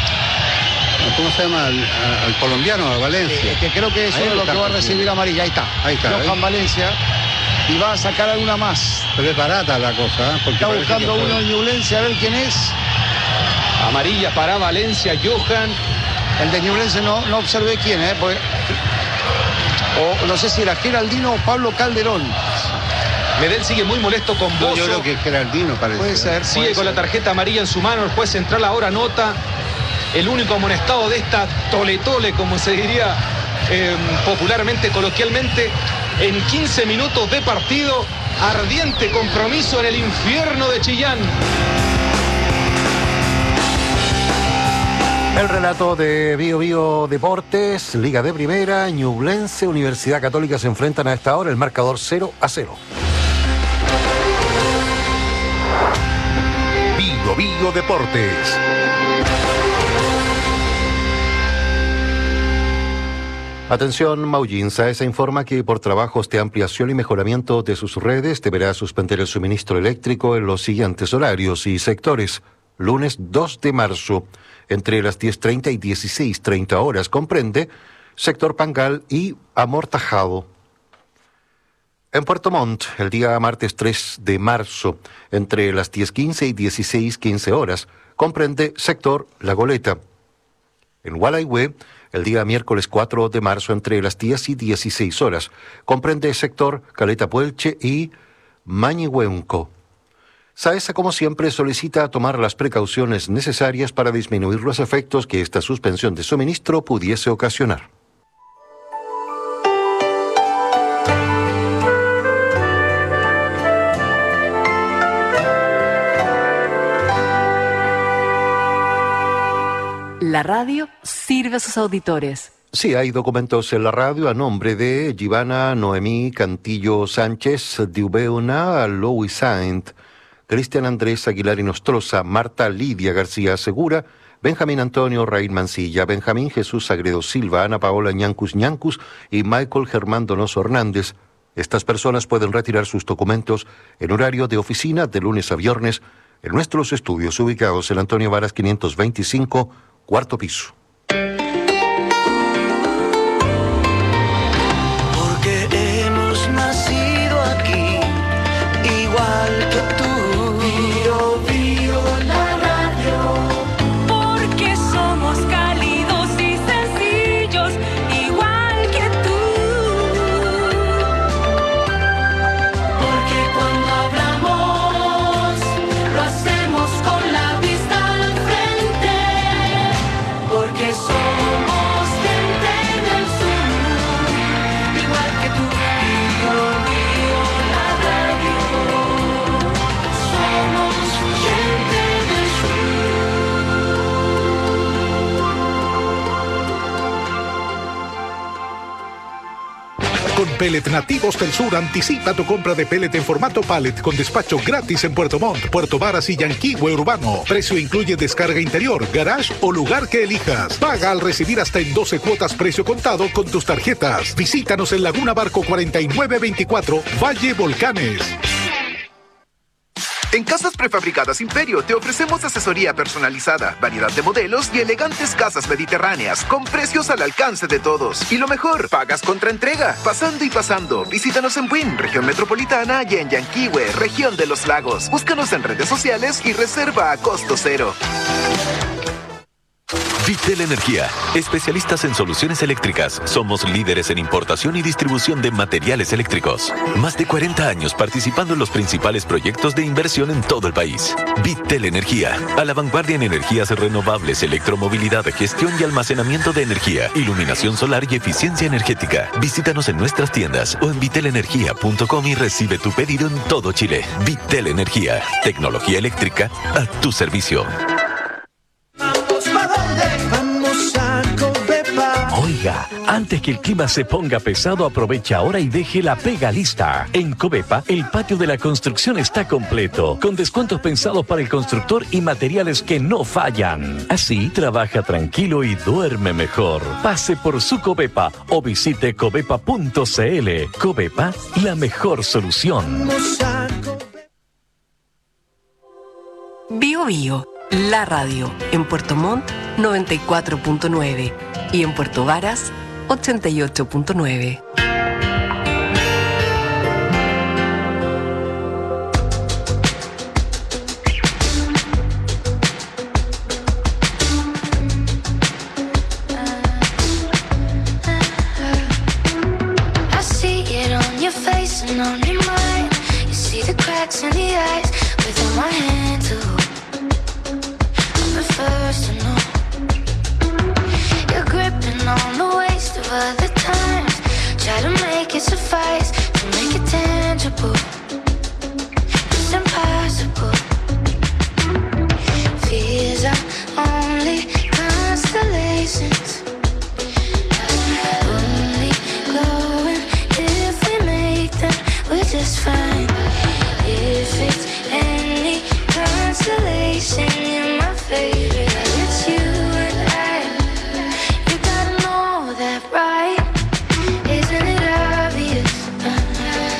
a- ¿cómo se llama? Al, a- al colombiano, a Valencia. Eh, que creo que eso Ahí es lo está que va a persiguiendo. recibir amarilla. Ahí está. Ahí está, Johan ¿eh? Valencia. Y va a sacar alguna más. Pero es barata la cosa, ¿eh? Porque Está parece buscando que uno fue- en Ñublense, a ver quién es. Amarilla para Valencia, Johan. El de Ñublense no, no observé quién, ¿eh? Porque- o no sé si era Geraldino o Pablo Calderón. Medel sigue muy molesto con No, Bozo. yo creo que es Geraldino, parece. Puede ser. Sigue puede con ser. la tarjeta amarilla en su mano. El juez central ahora nota el único amonestado de esta tole-tole, como se diría eh, popularmente, coloquialmente, en quince minutos de partido. Ardiente compromiso en el infierno de Chillán. El relato de Bio Bio Deportes, Liga de Primera, Ñublense, Universidad Católica se enfrentan a esta hora, el marcador cero a cero. Bio Bio Deportes. Atención, Maullín. SAESA informa que por trabajos de ampliación y mejoramiento de sus redes deberá suspender el suministro eléctrico en los siguientes horarios y sectores. Lunes dos de marzo, entre las diez treinta y dieciséis treinta horas, comprende sector Pangal y Amortajado. En Puerto Montt, el día martes tres de marzo, entre las diez quince y dieciséis quince horas, comprende sector La Goleta. En Gualaihue, el día miércoles cuatro de marzo, entre las diez y dieciséis horas, comprende sector Caleta Puelche y Mañihueunco. SAESA, como siempre, solicita tomar las precauciones necesarias para disminuir los efectos que esta suspensión de suministro pudiese ocasionar. La radio sirve a sus auditores. Sí, hay documentos en la radio a nombre de Givana Noemí Cantillo Sánchez, Diubeuna Louis Saint, Cristian Andrés Aguilar y Nostroza, Marta Lidia García Segura, Benjamín Antonio Raíl Mancilla, Benjamín Jesús Sagredo Silva, Ana Paola Ñancus Ñancus y Michael Germán Donoso Hernández. Estas personas pueden retirar sus documentos en horario de oficina de lunes a viernes en nuestros estudios ubicados en Antonio Varas quinientos veinticinco, cuarto piso. Porque hemos nacido aquí, igual que tú. Bio, bio, la radio. Porque somos cálidos y sencillos, igual que tú. Porque cuando hablamos, lo hacemos con la vista al frente. Porque Con Pellet Nativos del Sur, anticipa tu compra de pellet en formato pallet con despacho gratis en Puerto Montt, Puerto Varas y Yanquihue Urbano. Precio incluye descarga interior, garage o lugar que elijas. Paga al recibir hasta en doce cuotas precio contado con tus tarjetas. Visítanos en Laguna Barco cuarenta y nueve veinticuatro, Valle Volcanes. En Casas Prefabricadas Imperio te ofrecemos asesoría personalizada, variedad de modelos y elegantes casas mediterráneas con precios al alcance de todos. Y lo mejor, pagas contra entrega. Pasando y pasando, visítanos en Buin, región metropolitana, y en Yanquihue, región de los lagos. Búscanos en redes sociales y reserva a costo cero. Vitel Energía, especialistas en soluciones eléctricas. Somos líderes en importación y distribución de materiales eléctricos. Más de cuarenta años participando en los principales proyectos de inversión en todo el país. Vitel Energía, a la vanguardia en energías renovables, electromovilidad, gestión y almacenamiento de energía, iluminación solar y eficiencia energética. Visítanos en nuestras tiendas o en vitel energía punto com y recibe tu pedido en todo Chile. Vitel Energía, tecnología eléctrica a tu servicio. Oiga, antes que el clima se ponga pesado, aprovecha ahora y deje la pega lista. En Covepa, el patio de la construcción está completo, con descuentos pensados para el constructor y materiales que no fallan. Así, trabaja tranquilo y duerme mejor. Pase por su Covepa o visite covepa punto cl. Covepa, la mejor solución. Bio Bio, la radio, en Puerto Montt noventa y cuatro punto nueve y en Puerto Varas ochenta y ocho punto nueve. I see it on your face and on your mind. You see the cracks in the eyes within my hand too. I'm the first to know. You're gripping on the waist of other times. Try to make it suffice, to make it tangible. It's impossible. Fears are only constellations. Only glowing if we make them, we're just fine. If it's any constellation, you're my favorite. It's you and I. You gotta know that, right? Isn't it obvious? Uh,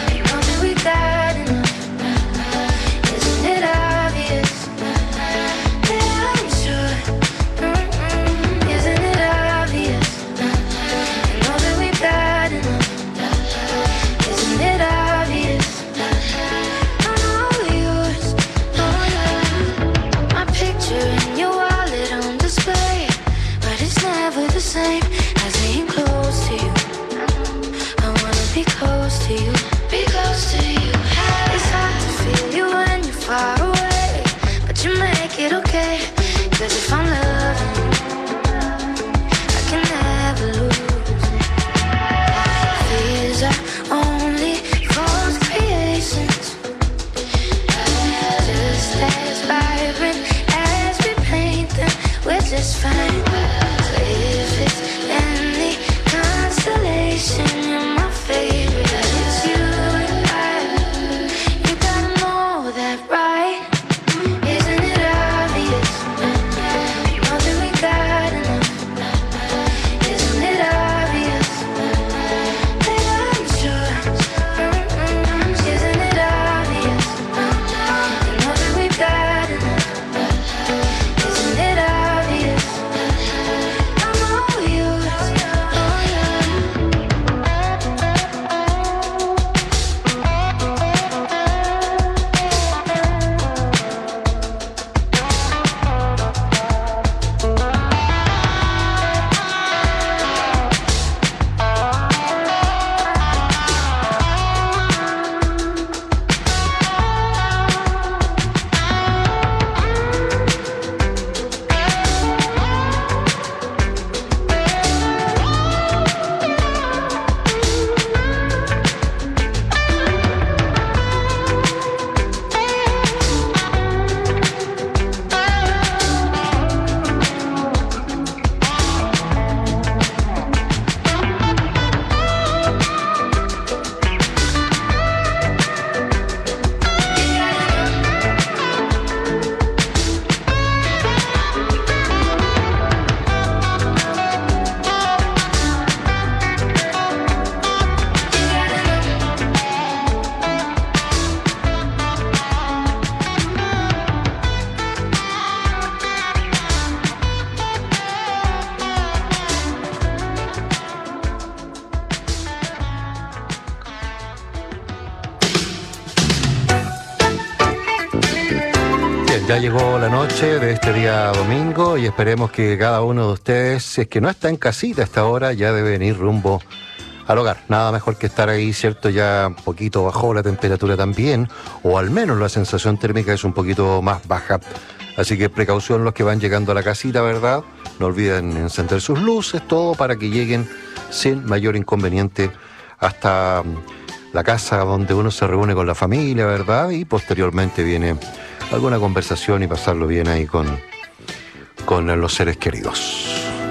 Ya llegó la noche de este día domingo y esperemos que cada uno de ustedes, si es que no está en casita a esta hora, ya debe venir rumbo al hogar. Nada mejor que estar ahí, ¿cierto? Ya un poquito bajó la temperatura también, o al menos la sensación térmica es un poquito más baja. Así que precaución los que van llegando a la casita, ¿verdad? No olviden encender sus luces, todo para que lleguen sin mayor inconveniente hasta la casa donde uno se reúne con la familia, ¿verdad? Y posteriormente viene alguna conversación y pasarlo bien ahí con, con los seres queridos.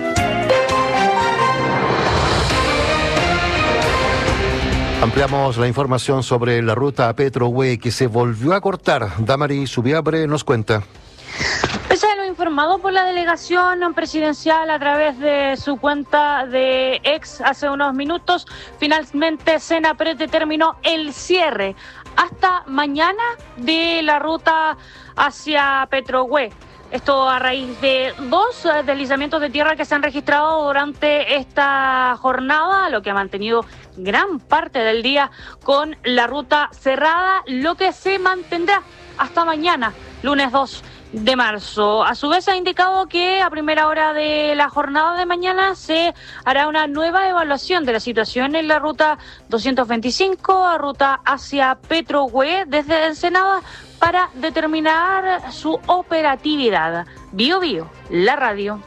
Ampliamos la información sobre la ruta Petrohue que se volvió a cortar. Damari Subiabre nos cuenta. Pese a lo informado por la delegación presidencial a través de su cuenta de ex hace unos minutos, finalmente Senapred determinó el cierre hasta mañana de la ruta hacia Petrohue. Esto a raíz de dos deslizamientos de tierra que se han registrado durante esta jornada, lo que ha mantenido gran parte del día con la ruta cerrada, lo que se mantendrá hasta mañana, lunes dos de marzo. A su vez ha indicado que a primera hora de la jornada de mañana se hará una nueva evaluación de la situación en la ruta doscientos veinticinco, ruta hacia Petrohue desde Ensenada, para determinar su operatividad. Bio Bio, la radio.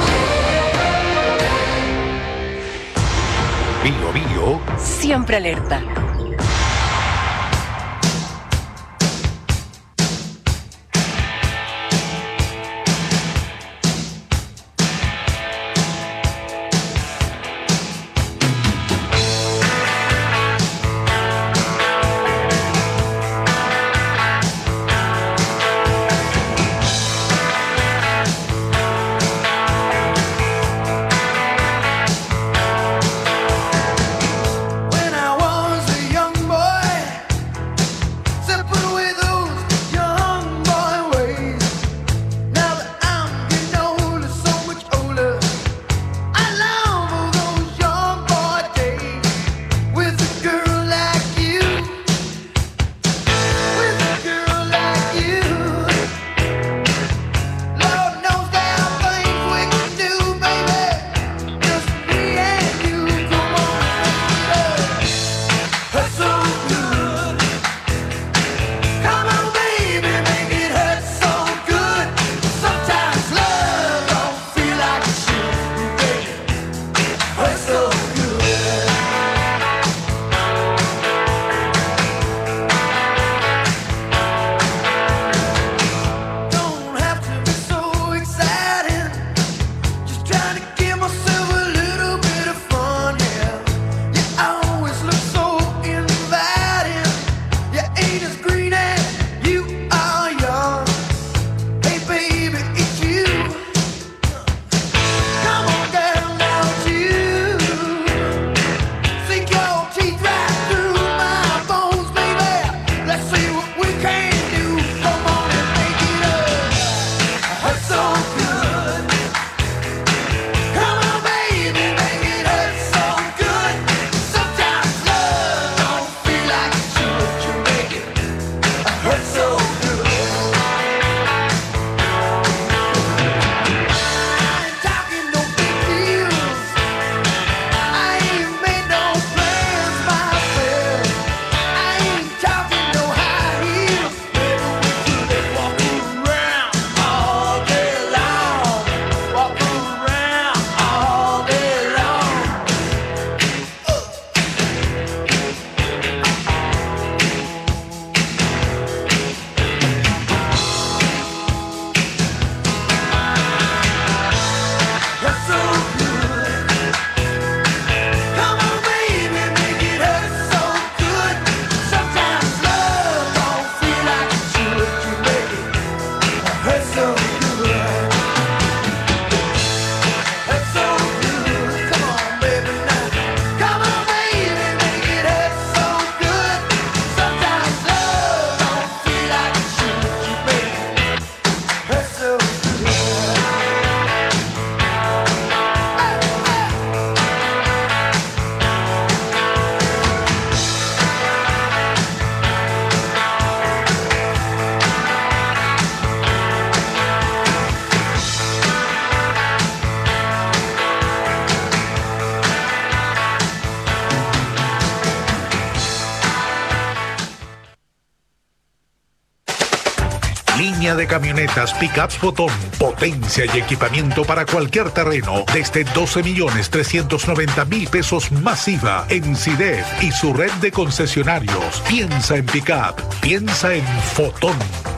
Bio Bio. Siempre alerta. When I was a young Línea de camionetas Pickups Fotón. Potencia y equipamiento para cualquier terreno. Desde doce millones trescientos noventa mil pesos masiva en CIDEF y su red de concesionarios. Piensa en Pickup. Piensa en Fotón.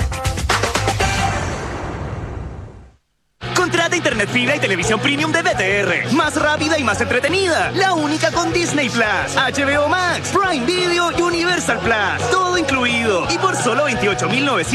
Contrata internet fibra y televisión premium de B T R. Más rápida y más entretenida. La única con Disney Plus, H B O Max, Prime Video y Universal Plus. Todo incluido. Y por solo veintiocho mil novecientos